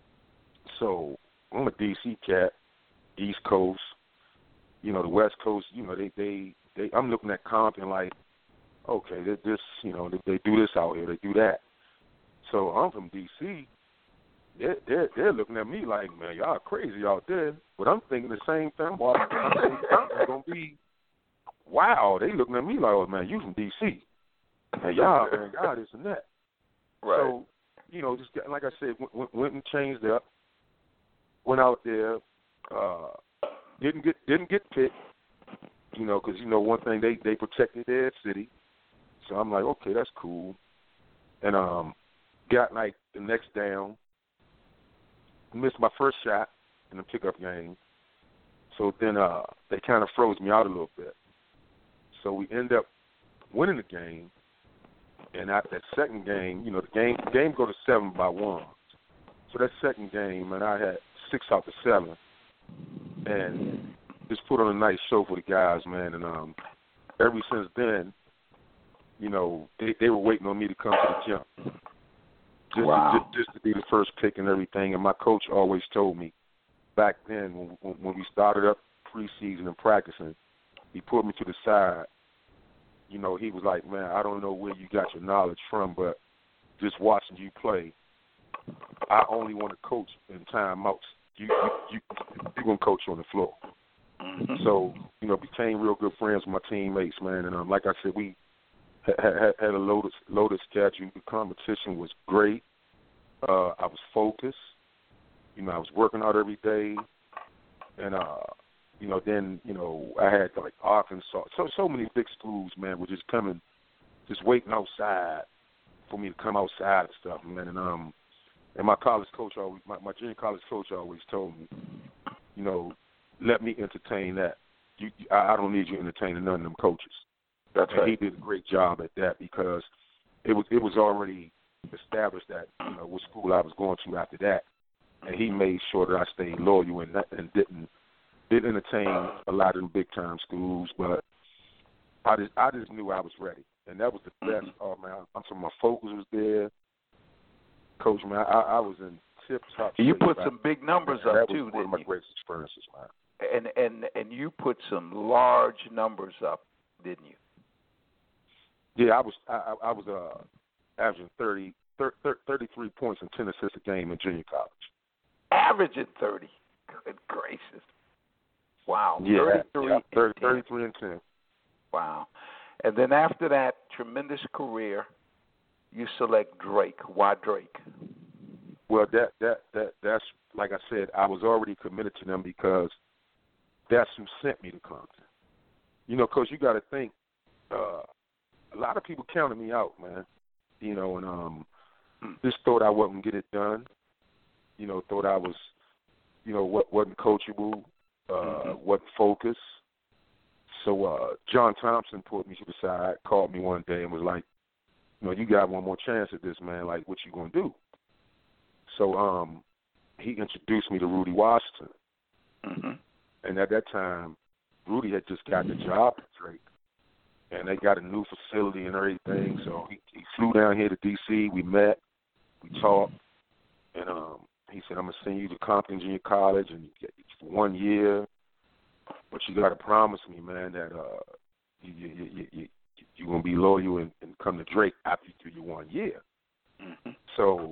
So I'm a D C cat, East Coast. You know, the West Coast. You know, they they they. I'm looking at Compton like, okay, they, this you know they, they do this out here, they do that. So I'm from D C. They're, they're, they're looking at me like, man, y'all crazy out there. But I'm thinking the same thing. Well, I'm thinking Compton's going to be, wow. They looking at me like, oh, man, you from D C. And y'all, man, y'all this and that. Right. So, you know, just like I said, went, went and changed up, went out there, uh, didn't get didn't get picked, you know, because, you know, one thing, they, they protected their city. So I'm like, okay, that's cool. And, um, got, like, the next down, missed my first shot in the pickup game. So then uh, they kind of froze me out a little bit. So we end up winning the game. And after that second game, you know, the game the game go to seven by one. So that second game, and I had six out of seven. And just put on a nice show for the guys, man. And um, ever since then, you know, they, they were waiting on me to come to the gym. Just, wow. to, just, just to be the first pick and everything. And my coach always told me back then when, when we started up preseason and practicing, he put me to the side. You know, he was like, man, I don't know where you got your knowledge from, but just watching you play, I only want to coach in timeouts. You, you, you, you're going to coach on the floor. Mm-hmm. So, you know, became real good friends with my teammates, man. And um, like I said, we had, had, had a loaded, loaded schedule. The competition was great. Uh, I was focused. You know, I was working out every day. And, uh, you know, then, you know, I had, like, Arkansas. So so many big schools, man, were just coming, just waiting outside for me to come outside and stuff, man. And, um, and my college coach always, my, my junior college coach always told me, you know, let me entertain that. You, I, I don't need you entertaining none of them coaches. That's and right. He did a great job at that because it was it was already established that, you know, what school I was going to after that. And he made sure that I stayed loyal and, and didn't didn't entertain a lot of them big time schools. But I just I just knew I was ready, and that was the best. Oh man, I'm so my focus was there. Coach, man, I, I was in tip top. You shape, put man. some big numbers that, up that was too, one didn't of my you? greatest experiences, man. And and and you put some large numbers up, didn't you? Yeah, I was I, I I was uh, averaging thirty, thirty, thirty-three points and ten assists a game in junior college. Averaging thirty. Good gracious. Wow. Yeah, thirty-three, yeah, thirty, and ten. thirty-three and ten. Wow. And then after that tremendous career, you select Drake. Why Drake? Well, that that that that's like I said, I was already committed to them because that's who sent me to Compton. You know, because you got to think, uh, a lot of people counted me out, man. You know, and um, just thought I wouldn't get it done. You know, thought I was, you know, what wasn't coachable, uh, mm-hmm. wasn't focused. So uh, John Thompson put me to the side, called me one day, and was like, you know, you got one more chance at this, man. Like, what you gonna do? So um, he introduced me to Rudy Washington. Mm-hmm. And at that time, Rudy had just got the job at Drake. And they got a new facility and everything. So he, he flew down here to D C. We met. We talked. And um, he said, I'm going to send you to Compton Junior College and you get, for one year. But you got to promise me, man, that uh, you, you, you, you, you're going to be loyal and, and come to Drake after you do your one year. Mm-hmm. So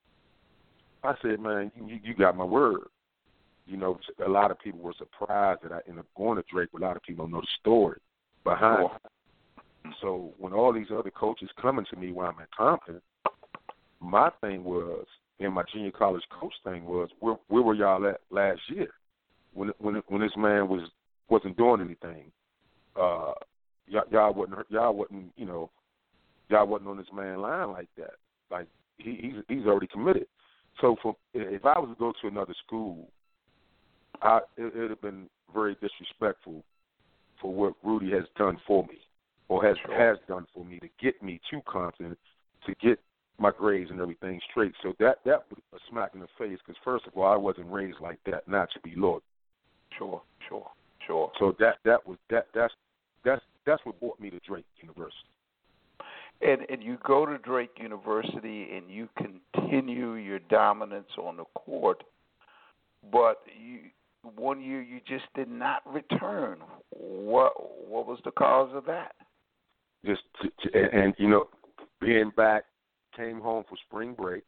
I said, man, you, you got my word. You know, a lot of people were surprised that I ended up going to Drake, but a lot of people don't know the story behind it. So when all these other coaches coming to me while I'm at Compton, my thing was, and my junior college coach thing was, where, where were y'all at last year when when when this man was wasn't doing anything? Uh, y'all, y'all wasn't y'all wasn't you know y'all wasn't on this man line like that. Like he, he's he's already committed. So for if I was to go to another school, I, it would have been very disrespectful for what Rudy has done for me, or has sure. has done for me to get me to Compton, to get my grades and everything straight. So that that was a smack in the face, because first of all, I wasn't raised like that, not to be loyal. Sure, sure, sure. So that that was that that's that's that's what brought me to Drake University. And and you go to Drake University and you continue your dominance on the court, but you. One year you just did not return. What what was the cause of that? Just to, to, and, and you know, being back, came home for spring break,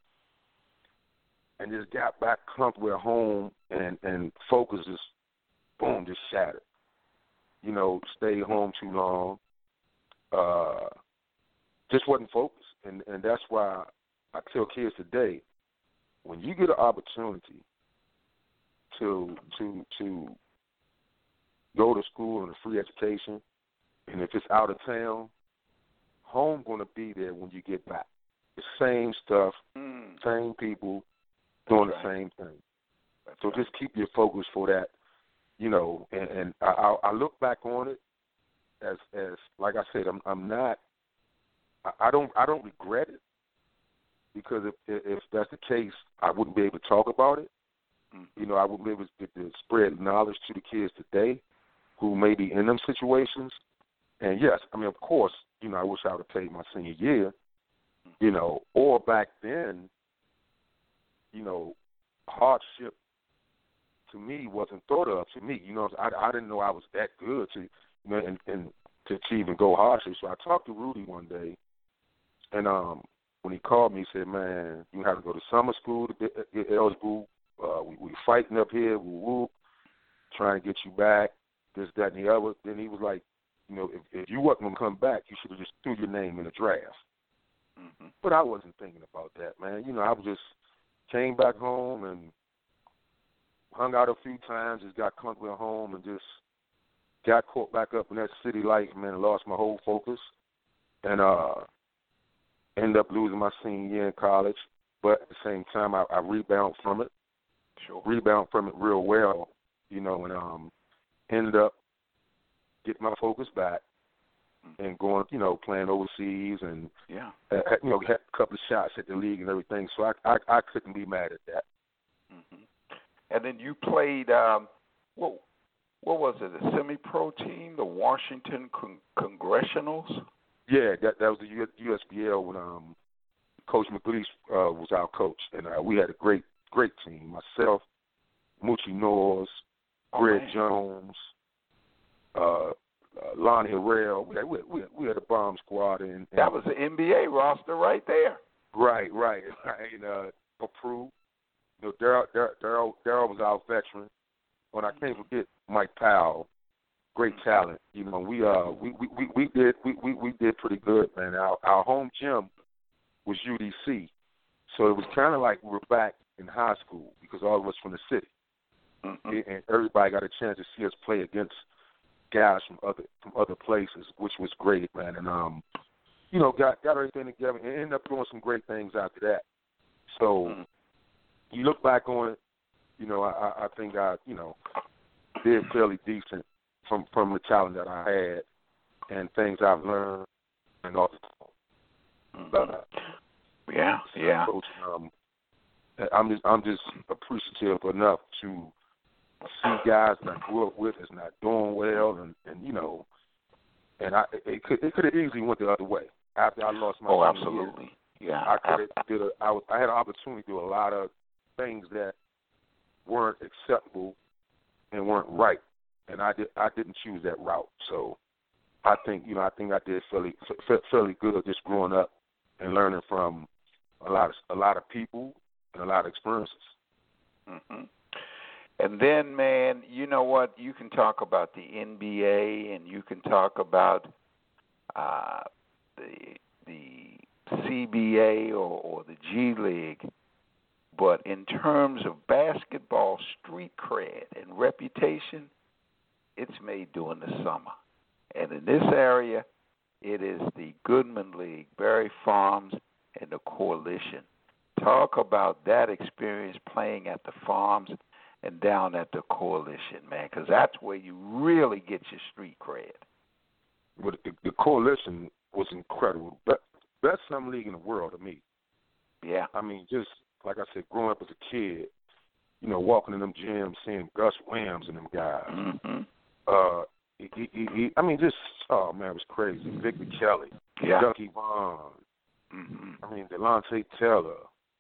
and just got back comfortable at home, and and focus just boom just shattered. You know, stayed home too long. Uh, just wasn't focused, and and that's why I tell kids today, when you get an opportunity to to to go to school and a free education, and if it's out of town, home gonna be there when you get back. The same stuff, mm. same people, doing That's the right. same thing. That's so right. just keep your focus for that, you know. And, and I, I look back on it as as like I said, I'm I'm not. I, I don't I don't regret it, because if if that's the case, I wouldn't be able to talk about it. You know, I would be able to, to spread knowledge to the kids today who may be in them situations. And, yes, I mean, of course, you know, I wish I would have played my senior year, you know, or back then, you know, hardship to me wasn't thought of to me. You know, I, I didn't know I was that good to, you know, and, and to, to even go hardship. So I talked to Rudy one day, and um, when he called me, he said, man, you have to go to summer school to get, get eligible. Uh, we we fighting up here, woo woo, trying to get you back, this, that, and the other. Then he was like, you know, if, if you wasn't going to come back, you should have just threw your name in the draft. Mm-hmm. But I wasn't thinking about that, man. You know, I was just came back home and hung out a few times, just got comfortable at home, and just got caught back up in that city life, man, and lost my whole focus. And uh, ended up losing my senior year in college. But at the same time, I, I rebounded from it. Sure. Rebound from it real well, you know, and um, ended up getting my focus back and going, you know, playing overseas and, yeah, uh, you know, had a couple of shots at the league and everything. So I I, I couldn't be mad at that. Mm-hmm. And then you played, um, what, what was it, a semi-pro team, the Washington Con- Congressionals? Yeah, that that was the U S B L when um, Coach McLeish uh, was our coach, and uh, we had a great great team. Myself, Moochie Norris, Greg oh, Jones, uh, uh, Lonnie Harrell. We had, we, we, we had a bomb squad. And, and that was the N B A roster right there. Right, right. And uh, Prue, you know, Daryl, Daryl, Daryl was our veteran. And I can't forget Mike Powell, great talent. You know, we uh we, we, we, we did we, we, we did pretty good, man. Our our home gym was U D C, so it was kind of like we were back in high school because all of us from the city, mm-hmm. and everybody got a chance to see us play against guys from other from other places, which was great, man. And um, you know, got got everything together and ended up doing some great things after that. So mm-hmm. you look back on it, you know, I, I think I you know did fairly decent from from the talent that I had and things I've learned and all. Mm-hmm. Yeah, yeah. Coach, um, I'm just I'm just appreciative enough to see guys that I grew up with is not doing well, and, and you know, and I it could it could have easily went the other way after I lost my. Oh, absolutely. Year. Yeah. I could have did a, I was I had an opportunity to do a lot of things that weren't acceptable and weren't right, and I did I didn't choose that route. So I think you know I think I did fairly fairly good just growing up and learning from a lot of a lot of people and a lot of experiences. Mm-hmm. And then, man, you know what? You can talk about the N B A and you can talk about uh, the the C B A or, or the G League, but in terms of basketball street cred and reputation, it's made during the summer. And in this area, it is the Goodman League, Berry Farms, and the Coalition. Talk about that experience playing at the Farms and down at the Coalition, man, because that's where you really get your street cred. Well, the, the Coalition was incredible. Best, best summer league in the world to me. Yeah. I mean, just like I said, growing up as a kid, you know, walking in them gyms, seeing Gus Williams and them guys. Mm-hmm. Uh, he, he, he, I mean, just, oh, man, it was crazy. Victor Kelly, yeah. Ducky Vaughn, mm-hmm. I mean, Delonte Taylor.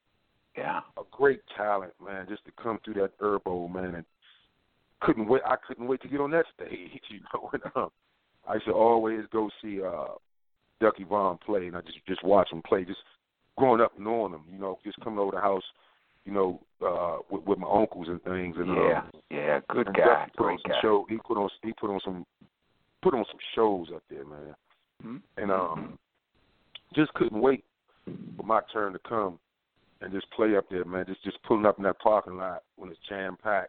Yeah. A great talent, man, just to come through that Herbo, man, and couldn't wait. I couldn't wait to get on that stage, you know. And, um, I used to always go see uh, Ducky Vaughn play, and I just just watch him play. Just growing up knowing him, you know, just coming over the house, you know, uh, with, with my uncles and things. And yeah, um, yeah, good and guy, put great on some guy. show. He put on he put on some put on some shows up there, man. Mm-hmm. And um, just couldn't wait for my turn to come and just play up there, man. Just just pulling up in that parking lot when it's jam packed,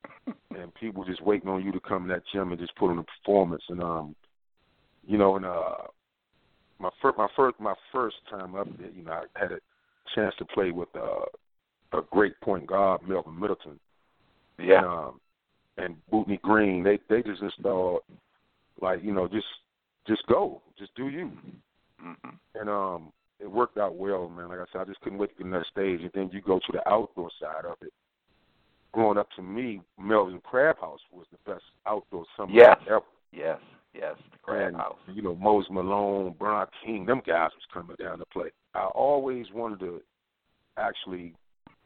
and people just waiting on you to come in that gym and just put on a performance. And um, you know, and uh, my first my first my first time up there, you know, I had a chance to play with uh, a great point guard, Melvin Middleton. Yeah. And, um, and Bootney Green. They they just just thought, like, you know, just just go, just do you. Mm-hmm. And um. It worked out well, man. Like I said, I just couldn't wait to get on that stage. And then you go to the outdoor side of it. Growing up, to me, Melvin Crab House was the best outdoor summer yes. ever. Yes, yes, the Crab and, House. You know, Moses Malone, Brian King, them guys was coming down to play. I always wanted to actually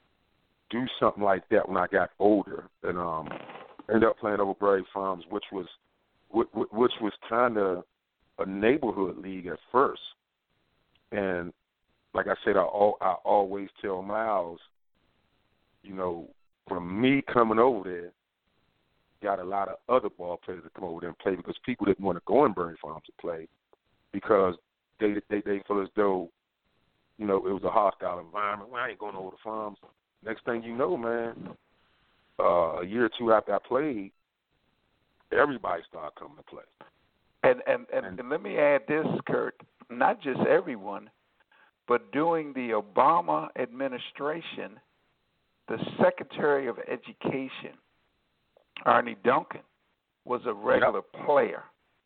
do something like that when I got older, and um, ended up playing over Berry Farms, which was which was kind of a neighborhood league at first. And like I said, I, I always tell Miles, you know, from me coming over there, got a lot of other ball players to come over there and play because people didn't want to go in Berry Farms to play because they they they feel as though, you know, it was a hostile environment. Well, I ain't going over the farms. Next thing you know, man, uh, a year or two after I played, everybody started coming to play. And and, and, and and let me add this, Kurt. Not just everyone, but during the Obama administration, the Secretary of Education, Arne Duncan, was a regular yep. player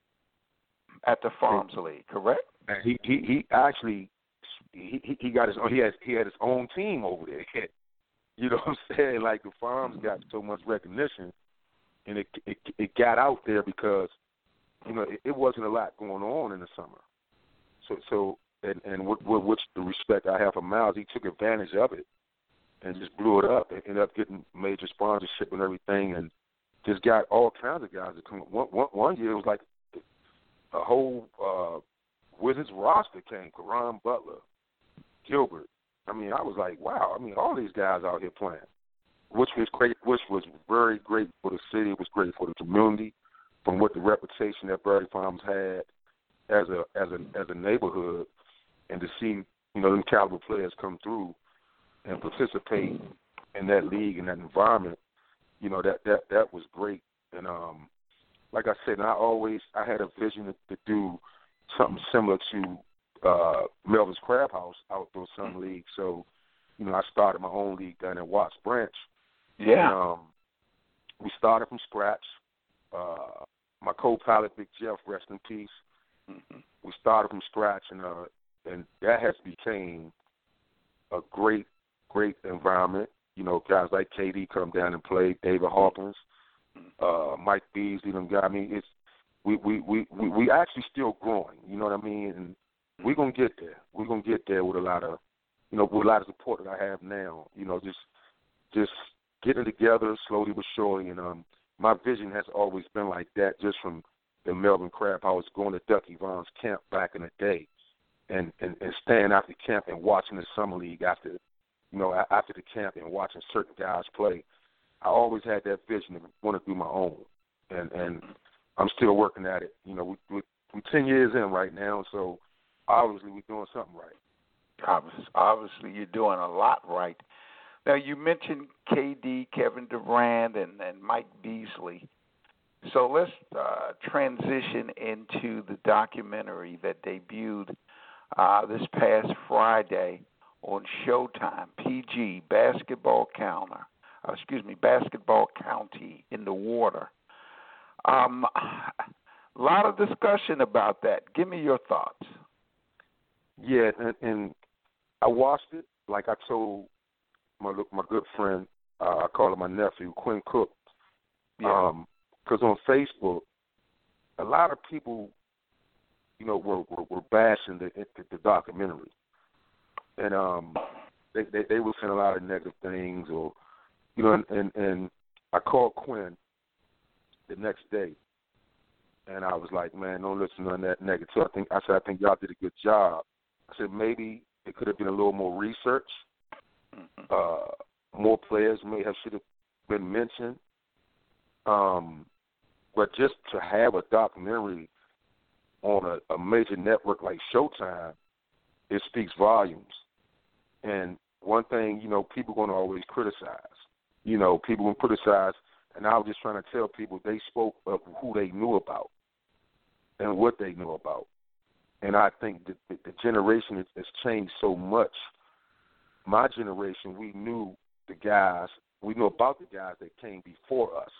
at the Farms League, correct? And he he, he actually he he got his own, he has he had his own team over there. You know what I'm saying? Like the Farms got so much recognition, and it it, it got out there because you know it, it wasn't a lot going on in the summer. So, so, and and with, with which the respect I have for Miles, he took advantage of it, and just blew it up. It ended up getting major sponsorship and everything, and just got all kinds of guys to come. One, one, one year it was like a whole uh, Wizards roster came. Caron Butler, Gilbert. I mean, I was like, wow. I mean, all these guys out here playing, which was great. Which was very great for the city. It was great for the community, from what the reputation that Birdie Farms had as a as a as a neighborhood, and to see, you know, them caliber players come through and participate in that league and that environment, you know, that that that was great. And um, like I said, I always I had a vision to, to do something similar to uh, Melvin's Crab House Outdoor Summer League. So, you know, I started my own league down in Watts Branch. Yeah. And, um, we started from scratch. Uh, my co-pilot, Big Jeff, rest in peace. Mm-hmm. We started from scratch, and uh, and that has became a great, great environment. You know, guys like K D come down and play, David Hawkins, uh, Mike Beasley, them guys. I mean, it's we we, we, we we actually still growing. You know what I mean? And we're gonna get there. We're gonna get there with a lot of, you know, with a lot of support that I have now. You know, just just getting together slowly but surely. And um, my vision has always been like that, just from the Melvin Crab House, going to Ducky Vaughn's camp back in the day, and, and, and staying after camp and watching the summer league after, you know, after the camp and watching certain guys play. I always had that vision to want to do my own, and and I'm still working at it. You know, we, we, we're ten years in right now, so obviously we're doing something right. Obviously, obviously you're doing a lot right. Now, you mentioned K D, Kevin Durant, and, and Mike Beasley. So let's uh, transition into the documentary that debuted uh, this past Friday on Showtime, P G, Basketball Counter, uh, excuse me, Basketball County in the Water. Um, a lot of discussion about that. Give me your thoughts. Yeah, and, and I watched it like I told my my good friend, uh, I call him my nephew, Quinn Cook. Yeah. Um, because on Facebook, a lot of people, you know, were were, were bashing the, the the documentary, and um, they, they they were saying a lot of negative things, or you know, and, and and I called Quinn the next day, and I was like, man, don't listen to that negative. I think I said I think y'all did a good job. I said maybe it could have been a little more research. Uh, more players may have should have been mentioned. Um, but just to have a documentary on a, a major network like Showtime, it speaks volumes. And one thing, you know, people are going to always criticize. You know, people will criticize, and I was just trying to tell people they spoke of who they knew about and what they knew about. And I think that the, the generation has, has changed so much. My generation, we knew the guys, we knew about the guys that came before us.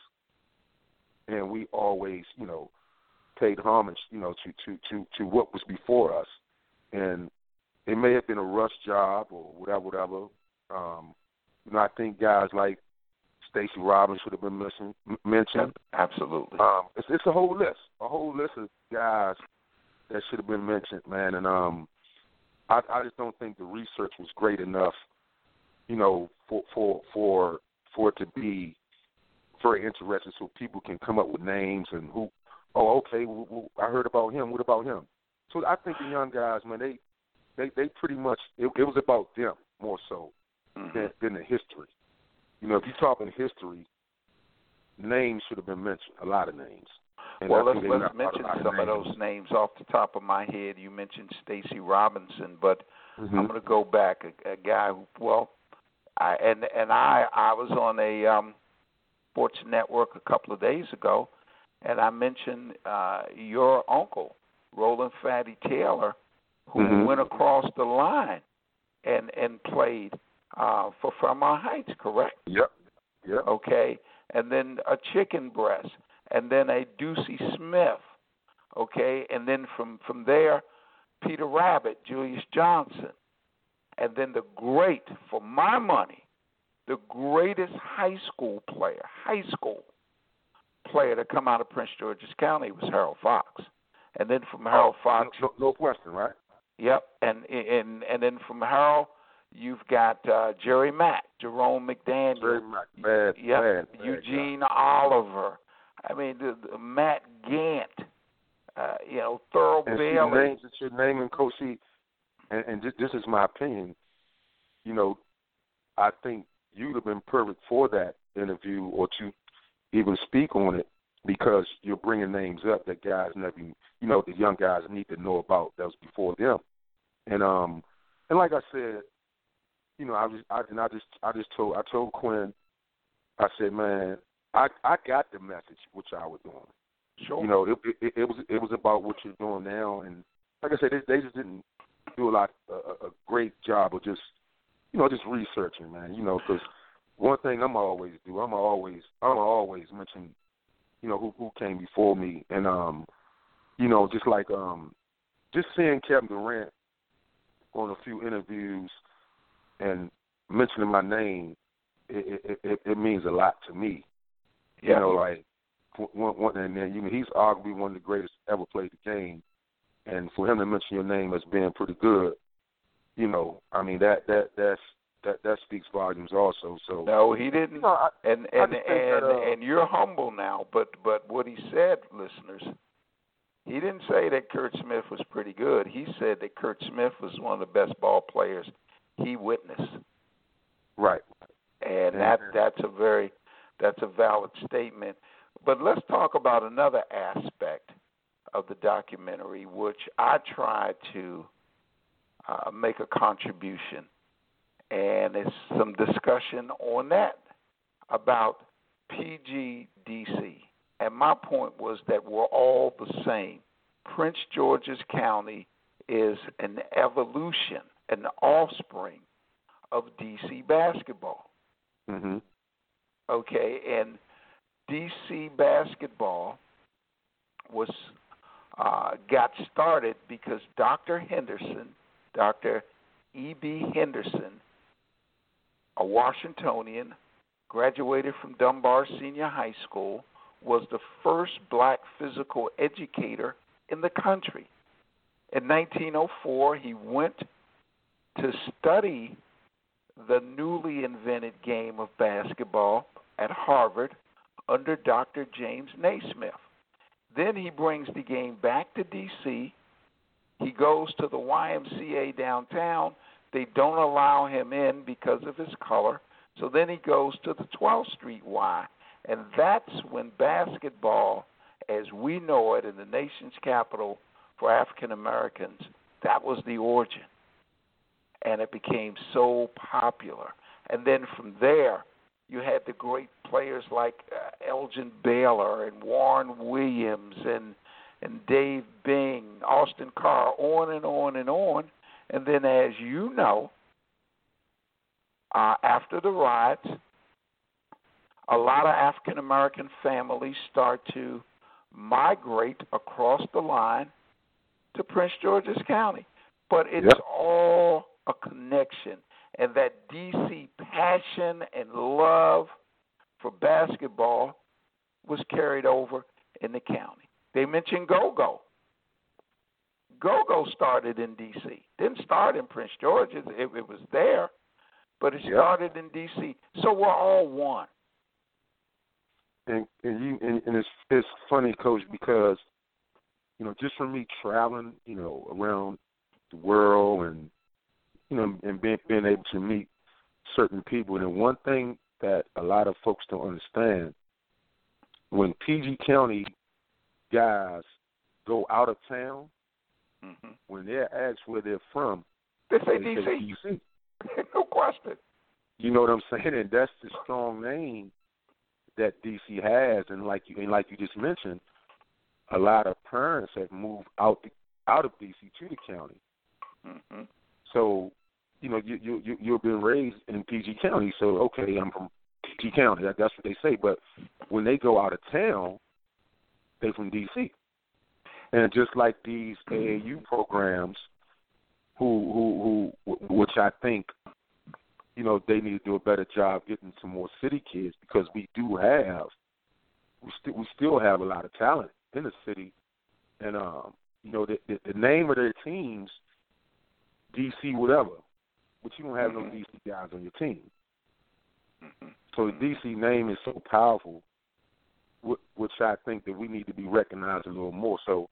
And we always, you know, paid homage, you know, to, to, to, to what was before us. And it may have been a rush job or whatever, whatever. Um, you know, I think guys like Stacey Robbins should have been mentioned. mentioned. Absolutely. Um, it's, it's a whole list, a whole list of guys that should have been mentioned, man. And um, I, I just don't think the research was great enough, you know, for for for for it to be very interesting, so people can come up with names and who. Oh, okay. Well, well, I heard about him. What about him? So I think the young guys, man, they they, they pretty much it, it was about them more so mm-hmm. than, than the history. You know, if you're talking history, names should have been mentioned. A lot of names. And well, let's, let's mention some of those names off the top of my head. You mentioned Stacey Robinson, but mm-hmm. I'm going to go back. A, a guy who, well, I, and and I I was on a um, sports network a couple of days ago, and I mentioned uh, your uncle, Roland Fatty Taylor, who mm-hmm. went across the line and and played uh, for Fairmont Heights, correct? Yep. Yep. Okay, and then a chicken breast. And then a Ducey Smith, okay, and then from, from there, Peter Rabbit, Julius Johnson, and then the great, for my money, the greatest high school player, high school player to come out of Prince George's County was Harold Fox, and then from Harold oh, Fox, no, no question, right? Yep, and and and then from Harold, You've got uh, Jerry Mack, Jerome McDaniel, Jerry Mack, bad, yep, bad, bad Eugene guy. Oliver. I mean, the, the Matt Gant. Uh, you know, Thurl and Bailey. See, names that you're naming, Coach, see, and, and this, this is my opinion. You know, I think you'd have been perfect for that interview or to even speak on it because you're bringing names up that guys never, you know, the young guys need to know about that was before them. And um, and like I said, you know, I was, I, and I just, I just told, I told Quinn, I said, man, I, I got the message what y'all were doing. Sure. You know, it, it, it was, it was about what you're doing now, and like I said, they, they just didn't do a lot, a, a great job of just, you know, just researching, man. You know, because one thing I'm always do, I'm always, I'm always mention, you know, who who came before me, and um, you know, just like um, just seeing Kevin Durant on a few interviews and mentioning my name, it it, it, it means a lot to me. Yeah. You know, like one, one and then you know, he's arguably one of the greatest ever played the game, and for him to mention your name as being pretty good, you know, I mean that that that's that that speaks volumes also. So no, he didn't. You know, I, and and and that, uh, and you're humble now, but but what he said, listeners, he didn't say that Curt Smith was pretty good. He said that Curt Smith was one of the best ball players he witnessed. Right. And yeah. that that's a very that's a valid statement. But let's talk about another aspect of the documentary, which I tried to uh, make a contribution, and it's some discussion on that about P G D C. And my point was that we're all the same. Prince George's County is an evolution, an offspring of D C basketball. Mm-hmm. Okay, and D C basketball was uh, got started because Doctor Henderson, Doctor E B Henderson, a Washingtonian, graduated from Dunbar Senior High School, was the first black physical educator in the country. In nineteen oh four, he went to study the newly invented game of basketball at Harvard under Doctor James Naismith. Then he brings the game back to D C. He goes to the Y M C A downtown. They don't allow him in because of his color. So then he goes to the twelfth Street Y. And that's when basketball, as we know it in the nation's capital for African Americans, that was the origin. And it became so popular. And then from there, you had the great players like uh, Elgin Baylor and Warren Williams and and Dave Bing, Austin Carr, on and on and on. And then, as you know, uh, after the riots, a lot of African-American families start to migrate across the line to Prince George's County. But it's yep. all a connection. And that D C passion and love for basketball was carried over in the county. They mentioned Go-Go. Go-Go started in D C. Didn't start in Prince George's. It, it was there, but it yep. started in D C. So we're all one. And and you and, and it's it's funny, Coach, because you know just from me traveling, you know, around the world and you know and being being able to meet certain people, and one thing that a lot of folks don't understand, when P G County guys go out of town, mm-hmm. when they're asked where they're from, they say they D C. Say D C. No question. You know what I'm saying? And that's the strong name that D C has, and like you and like you just mentioned, a lot of parents have moved out out of D C to the county. Mm-hmm. So, you know, you you you you've been raised in P G County, so okay, I'm from P G County. That, that's what they say. But when they go out of town, they from D C. And just like these A A U programs, who who who which I think, you know, they need to do a better job getting some more city kids, because we do have, we still we still have a lot of talent in the city, and um, you know, the, the, the name of their teams, D C whatever, but you don't have mm-hmm. no D C guys on your team. Mm-hmm. So the D C name is so powerful, which I think that we need to be recognized a little more. So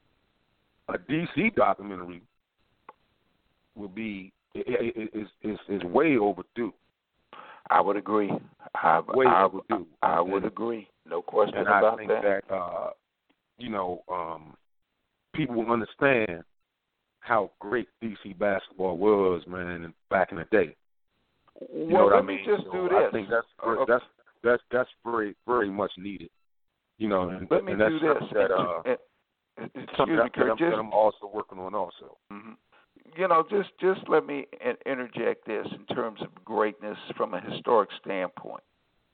a D C documentary will be is is is way overdue. I would agree. I, way I, overdue. I, I would and, agree. No question and about I think that. that uh, you know um, people will understand how great D C basketball was, man, back in the day. You well, know what let I me mean? just so do this. I think that's uh, that's that's that's very very much needed. You know, and, let me and that's do this. That, uh, Excuse something me, that, Kurt. that, I'm, just, that I'm also working on also. Mm-hmm. You know, just just let me interject this in terms of greatness from a historic standpoint.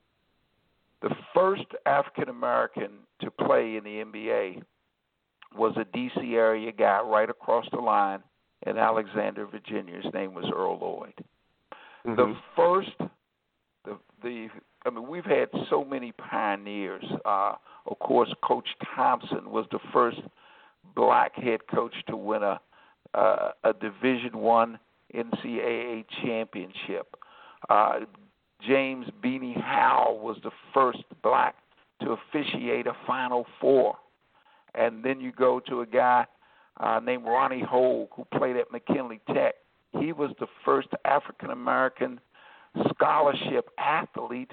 The first African American to play in the N B A was a D C area guy right across the line in Alexander, Virginia. His name was Earl Lloyd. Mm-hmm. The first, the the I mean, we've had so many pioneers. Uh, of course, Coach Thompson was the first black head coach to win a uh, a Division One N C double A championship. Uh, James Beanie Howell was the first black to officiate a Final Four. And then you go to a guy uh, named Ronnie Hogue who played at McKinley Tech. He was the first African American scholarship athlete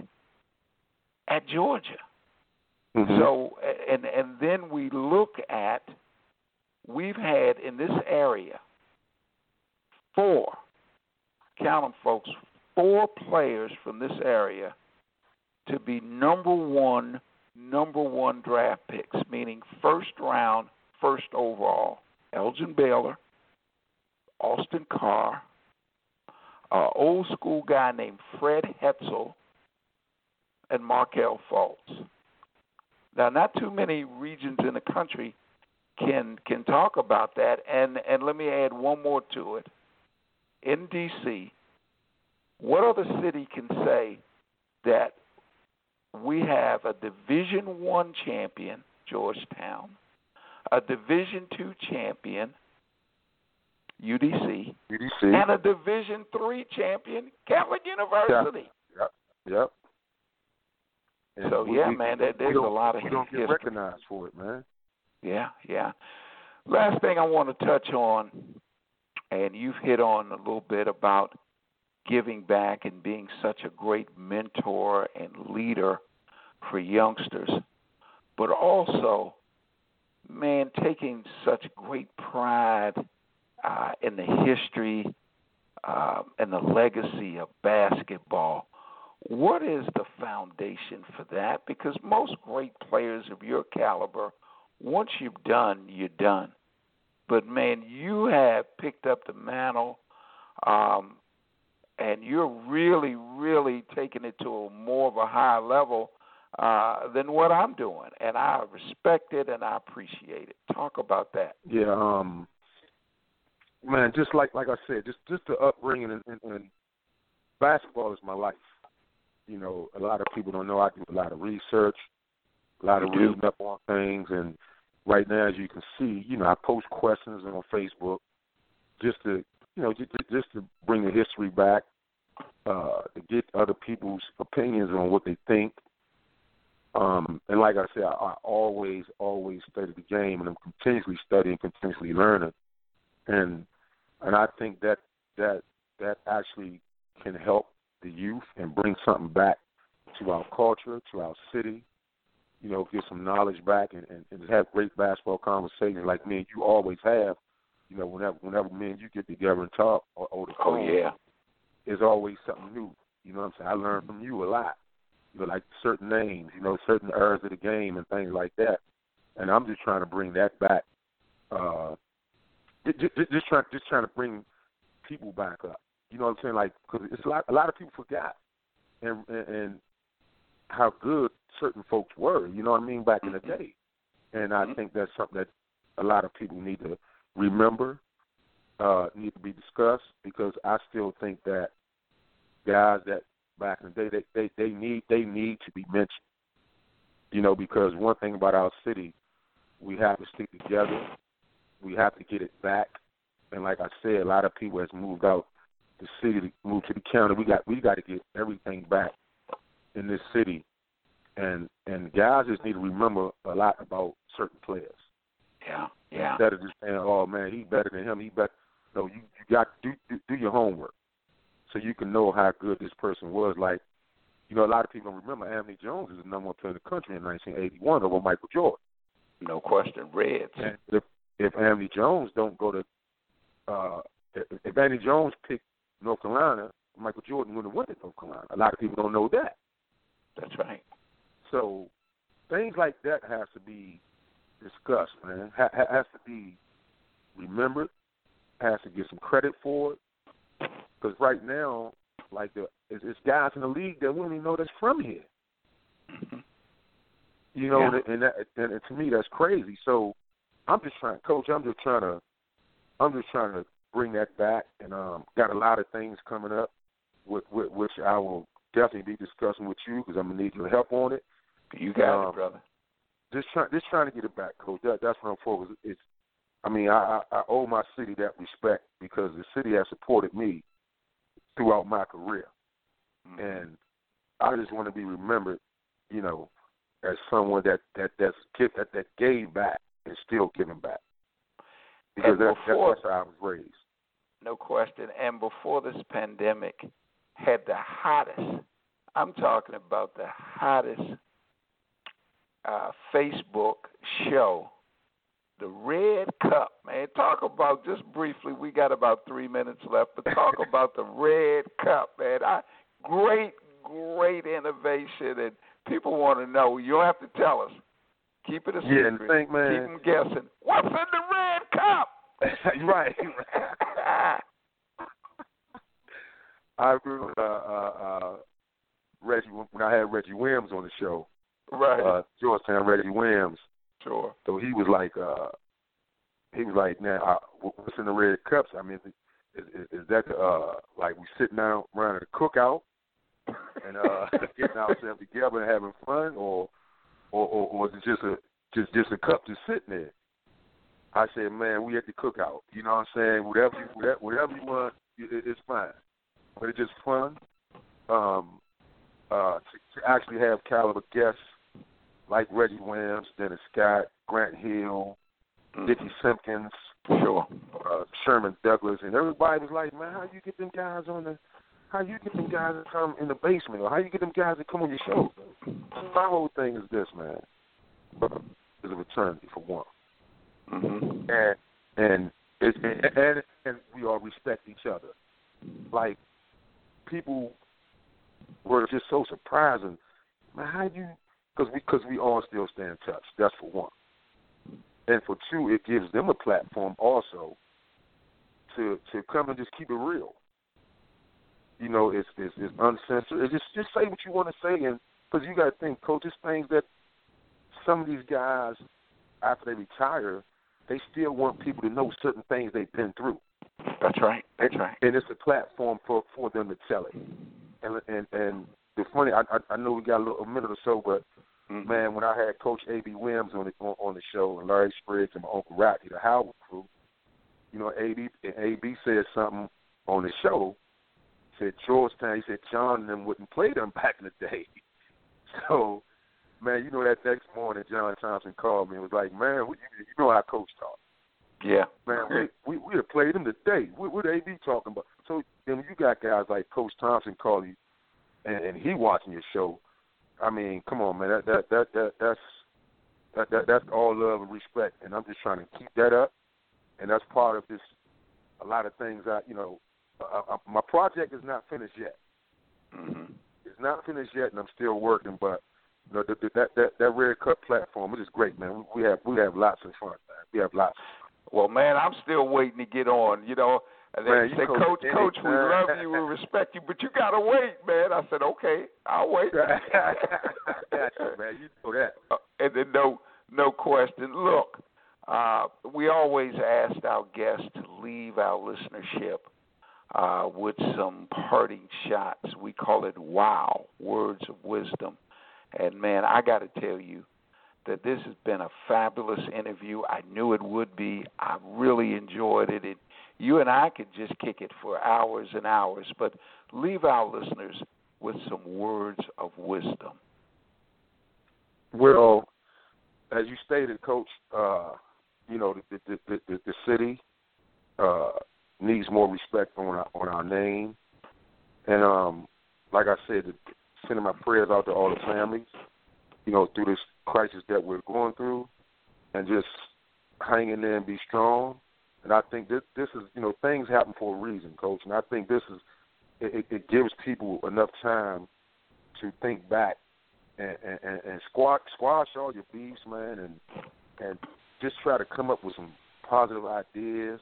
at Georgia. Mm-hmm. So, and and then we look at, we've had in this area four, count them folks, four players from this area to be number one, number one draft picks, meaning first round, first overall. Elgin Baylor, Austin Carr, an old school guy named Fred Hetzel, and Markelle Fultz. Now, not too many regions in the country can can talk about that. And, and let me add one more to it. In D C, what other city can say that we have a Division One champion, Georgetown, a Division Two champion, U D C, U D C, and a Division Three champion, Catholic University? Yep. Yep. And so we, yeah, we, man, there, there's a lot of we don't get history. recognized for it, man. Yeah, yeah. Last thing I want to touch on, and you've hit on a little bit about giving back and being such a great mentor and leader for youngsters, but also, man, taking such great pride uh, in the history uh, and the legacy of basketball. What is the foundation for that? Because most great players of your caliber, once you've done, you're done. But, man, you have picked up the mantle, um, and you're really, really taking it to a more of a higher level uh, than what I'm doing. And I respect it and I appreciate it. Talk about that. Yeah, um, man, just like like I said, just, just the upbringing and, and, and basketball is my life. You know, a lot of people don't know I do a lot of research, a lot of You reading up on things, and right now, as you can see, you know, I post questions on Facebook just to, you know, just, just to bring the history back, uh, to get other people's opinions on what they think. Um, and like I said, I, I always, always study the game, and I'm continuously studying, continuously learning, and and I think that that that actually can help the youth and bring something back to our culture, to our city. You know, get some knowledge back and, and, and have great basketball conversations like me and you always have. You know, whenever whenever me and you get together and talk or, or the phone, Oh, yeah. there's always something new. You know what I'm saying? I learned from you a lot. You know, like certain names, you know, certain eras of the game and things like that. And I'm just trying to bring that back. Uh, just, just, just trying, just trying to bring people back up. You know what I'm saying? Like, because it's a lot, a lot of people forgot, and, and and how good certain folks were. You know what I mean? Back in the day, and I think that's something that a lot of people need to remember, uh, need to be discussed, because I still think that guys that back in the day, they, they, they need they need to be mentioned. You know, because one thing about our city, we have to stick together. We have to get it back. And like I said, a lot of people has moved out the the city to move to the county. We got we got to get everything back in this city, and and guys just need to remember a lot about certain players. Yeah, yeah. Instead of just saying, "Oh man, he's better than him," he better. No, you, you got to do, do do your homework so you can know how good this person was. Like, you know, a lot of people don't remember Anthony Jones is the number one player in the country in nineteen eighty-one over Michael Jordan. No question, Reds. And if if Anthony Jones don't go to, uh, if, if Anthony Jones picked North Carolina, Michael Jordan wouldn't have won at North Carolina. A lot of people don't know that. That's right. So things like that has to be discussed, man. Ha- has to be remembered. Has to get some credit for it. Because right now, like the it's, it's guys in the league that we don't even know that's from here. Mm-hmm. You know, Yeah. and, that, and, and to me that's crazy. So I'm just trying, Coach. I'm just trying to, I'm just trying to bring that back, and um, got a lot of things coming up, with, with, which I will definitely be discussing with you because I'm gonna need your help on it. You got um, it, brother. Just trying, just trying to get it back, Coach. That, that's what I'm focused. It's, I mean, I, I, I owe my city that respect because the city has supported me throughout my career, mm-hmm. and I just want to be remembered, you know, as someone that that that's, that that gave back and still giving back because that, before, that's how I was raised. No question. And before this pandemic had the hottest, I'm talking about the hottest uh, Facebook show, the Red Cup, man. Talk about, just briefly, we got about three minutes left, but talk about the Red Cup, man. I, great, great innovation, and people want to know. You don't have to tell us. Keep it a secret. Yeah, and think, man. Keep them guessing. What's in the Red Cup? Right. I agree with uh, uh, uh, Reggie when I had Reggie Williams on the show. Right. Uh, Georgetown Reggie Williams. Sure. So he was like, uh, he was like, now, uh, what's in the Red Cups? I mean, is, is, is that uh, like we sitting down around at a cookout and uh, getting ourselves together and having fun, or, or, or, or is it just a just just a cup just sitting there? I said, man, we at the cookout. You know what I'm saying? Whatever you whatever, whatever you want, it, it's fine. But it's just fun um, uh, to, to actually have caliber guests like Reggie Williams, Dennis Scott, Grant Hill, mm-hmm. Dickie Simpkins, sure, uh, Sherman Douglas, and everybody was like, man, how you get them guys on the, how you get them guys to come in the basement, or how you get them guys to come on your show? My whole thing is this, man, is a fraternity for one, mm-hmm. and and it's and, and we all respect each other. Like people were just so surprising, man, how you. Because we, cause we all still stay in touch. That's for one. And for two, it gives them a platform also to to come and just keep it real. You know, it's it's, it's uncensored. It's just just say what you want to say, and because you got to think, Coach, it's things that some of these guys, after they retire, they still want people to know certain things they've been through. That's right. That's and, right. And it's a platform for, for them to tell it. And and and the funny, I I, I know we got a, little, a minute or so, but. Mm-hmm. Man, when I had Coach A B Williams on the on, on the show, and Larry Spriggs and my Uncle Rocky, the Howard crew, you know, A B A B said something on the show. Said Georgetown. He said John and them wouldn't play them back in the day. So, man, you know that next morning, John Thompson called me and was like, "Man, we, you know how Coach talk." Yeah, man, we we we have played them today. What, what A B talking about? So then you got guys like Coach Thompson calling you, and, and he watching your show. I mean, come on, man. That that that, that that's that, that that's all love and respect, and I'm just trying to keep that up. And that's part of this. A lot of things I, you know, uh, uh, my project is not finished yet. Mm-hmm. It's not finished yet, and I'm still working. But you know, the, the, that that that Red Cup platform, it is great, man. We have we have lots of fun, man. We have lots. Well, man, I'm still waiting to get on. You know. And man, they say, Coach, Coach, Coach, we love you, we respect you, but you got to wait, man. I said, okay, I'll wait. Gotcha, man. You know that. Uh, and then no, no question. Look, uh, we always asked our guests to leave our listenership uh, with some parting shots. We call it WOW, words of wisdom. And, man, I got to tell you that this has been a fabulous interview. I knew it would be. I really enjoyed it. It You and I could just kick it for hours and hours, but leave our listeners with some words of wisdom. Well, as you stated, Coach, uh, you know, the, the, the, the, the city uh, needs more respect on our, on our name. And um, like I said, sending my prayers out to all the families, you know, through this crisis that we're going through, and just hang in there and be strong. And I think this, this is, you know, things happen for a reason, Coach. And I think this is, it, it gives people enough time to think back and, and, and squash, squash all your beefs, man, and and just try to come up with some positive ideas.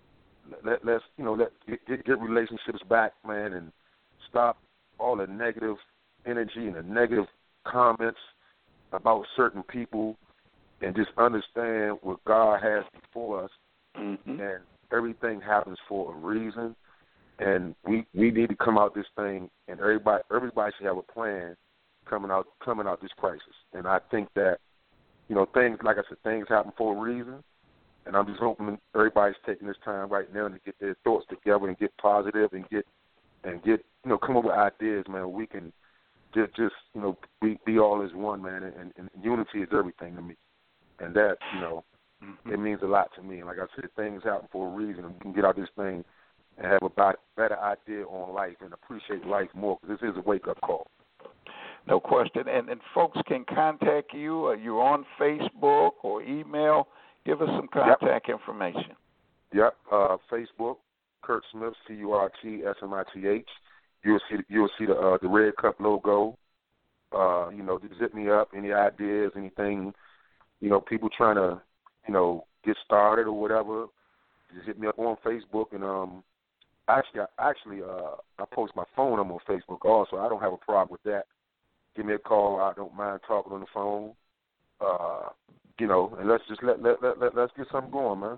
Let, let's, you know, let get, get relationships back, man, and stop all the negative energy and the negative comments about certain people, and just understand what God has before us. Mm-hmm. And everything happens for a reason, and we we need to come out this thing, and everybody everybody should have a plan coming out coming out this crisis. And I think that, you know, things, like I said, things happen for a reason, and I'm just hoping everybody's taking this time right now to get their thoughts together and get positive and get and get you know come up with ideas, man. We can just just you know be be all as one, man, and, and unity is everything to me, and that you know. Mm-hmm. It means a lot to me. And like I said, things happen for a reason. And we can get out this thing and have a better idea on life and appreciate life more, because this is a wake-up call. No question. And, and folks can contact you. Uh, you're on Facebook or email. Give us some contact yep. information. Yep. Uh, Facebook, Curt Smith, C U R T S M I T H. You'll see, you'll see the uh, the Red Cup logo. Uh, you know, just hit me up. Any ideas, anything, you know, people trying to, you know, get started or whatever, just hit me up on Facebook. And um, actually, I, actually, uh, I post my phone number on Facebook also. I don't have a problem with that. Give me a call. I don't mind talking on the phone. Uh, you know, and let's just let let let, let let's get something going, man.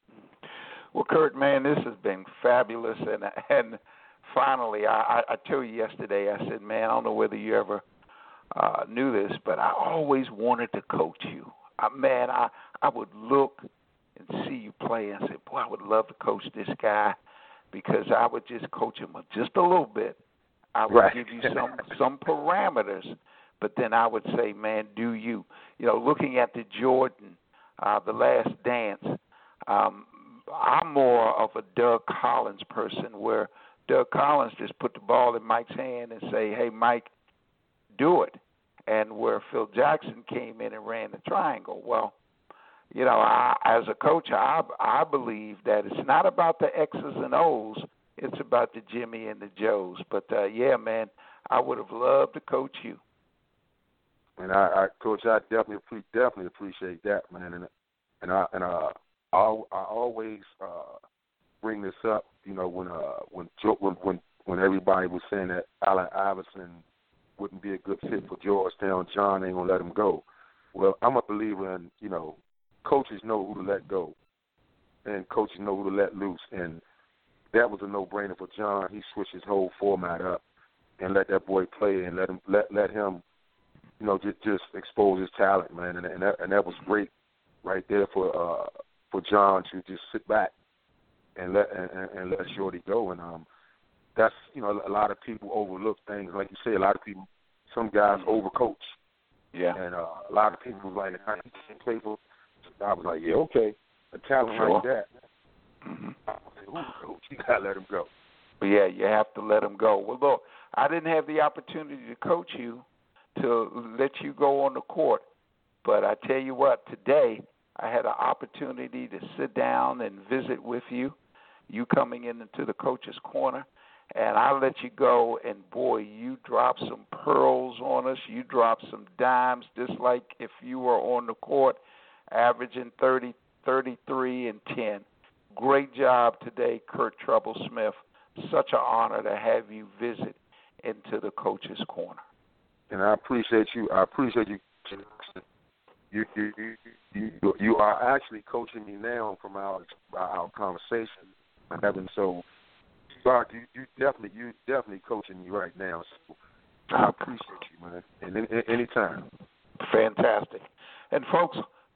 Well, Curt, man, this has been fabulous, and and finally, I, I told you yesterday. I said, man, I don't know whether you ever uh, knew this, but I always wanted to coach you. I, man, I, I would look and see you play and say, boy, I would love to coach this guy, because I would just coach him just a little bit. I would right. give you some some parameters, but then I would say, man, do you. You know, looking at the Jordan, uh, The Last Dance, um, I'm more of a Doug Collins person, where Doug Collins just put the ball in Mike's hand and say, hey, Mike, do it. And where Phil Jackson came in and ran the triangle. Well, you know, I, as a coach, I, I believe that it's not about the X's and O's. It's about the Jimmy and the Joes. But, uh, yeah, man, I would have loved to coach you. And, I, I Coach, I definitely definitely appreciate that, man. And, and, I, and uh, I, I always uh, bring this up, you know, when, uh, when, when, when everybody was saying that Allen Iverson wouldn't be a good fit for Georgetown, John ain't going to let him go. Well, I'm a believer in, you know, coaches know who to let go, and coaches know who to let loose. And that was a no-brainer for John. He switched his whole format up and let that boy play and let him let let him, you know, just just expose his talent, man. And and that, and that was great right there for uh, for John to just sit back and let and, and let Shorty go. And um, that's, you know, a lot of people overlook things. Like you say, a lot of people, some guys overcoach. Yeah. And uh, a lot of people was like, I can't play for. I was like, yeah, okay. A talent sure. like that. Mm-hmm. I said, ooh, coach, you got to let him go. But, yeah, you have to let him go. Well, look, I didn't have the opportunity to coach you, to let you go on the court. But I tell you what, today I had an opportunity to sit down and visit with you, you coming into the coach's corner. And I let you go, and, boy, you dropped some pearls on us. You dropped some dimes, just like if you were on the court, averaging thirty, thirty-three, and ten. Great job today, Curt Troublesmith. Such an honor to have you visit into the coach's corner. And I appreciate you. I appreciate you. You, you, you, you, you are actually coaching me now from our our conversation. Having so. Clark, you, you definitely, you definitely coaching me right now. So I appreciate you, man. And any, anytime. Fantastic. And folks,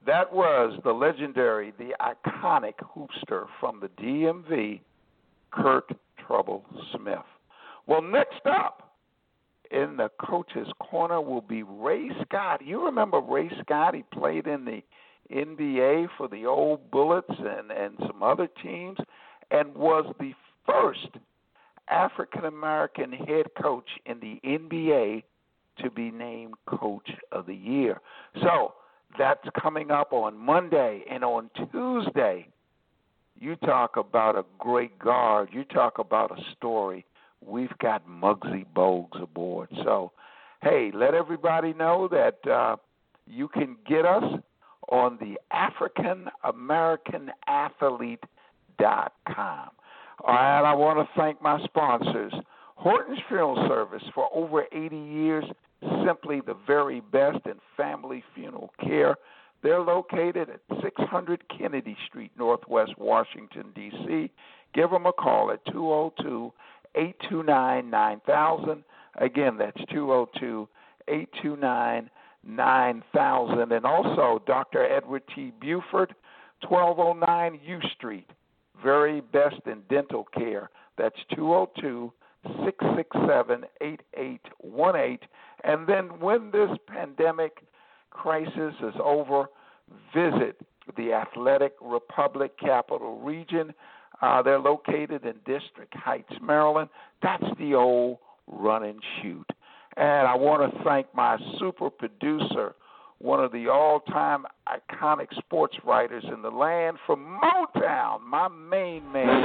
That was the legendary, the iconic hoopster from the D M V, Kurt Trouble Smith. Well, next up in the Coach's Corner will be Ray Scott. You remember Ray Scott? He played in the N B A for the old Bullets and, and some other teams, and was the first African-American head coach in the N B A to be named Coach of the Year. So that's coming up on Monday. And on Tuesday, you talk about a great guard. You talk about a story. We've got Muggsy Bogues aboard. So, hey, let everybody know that uh, you can get us on the African American Athlete dot com. All right, I want to thank my sponsors, Horton's Funeral Service, for over eighty years, simply the very best in family funeral care. They're located at six hundred Kennedy Street, Northwest Washington, D C Give them a call at two oh two, eight two nine, nine thousand. Again, that's two oh two, eight two nine, nine thousand. And also Doctor Edward T. Buford, twelve oh nine U Street. Very best in dental care. That's two oh two, six six seven, eight eight one eight. And then when this pandemic crisis is over, visit the Athletic Republic Capital Region. Uh, they're located in District Heights, Maryland. That's the old run and shoot. And I want to thank my super producer, one of the all-time iconic sports writers in the land from Motown, my main man,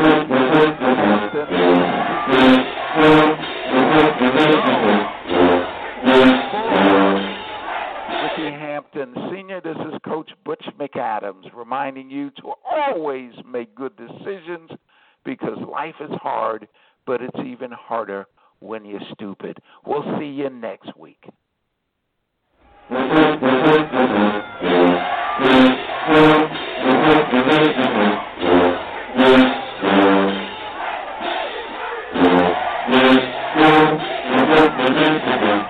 Ricky Hampton Senior This is Coach Butch McAdams reminding you to always make good decisions because life is hard, but it's even harder when you're stupid. We'll see you next week. Thank you.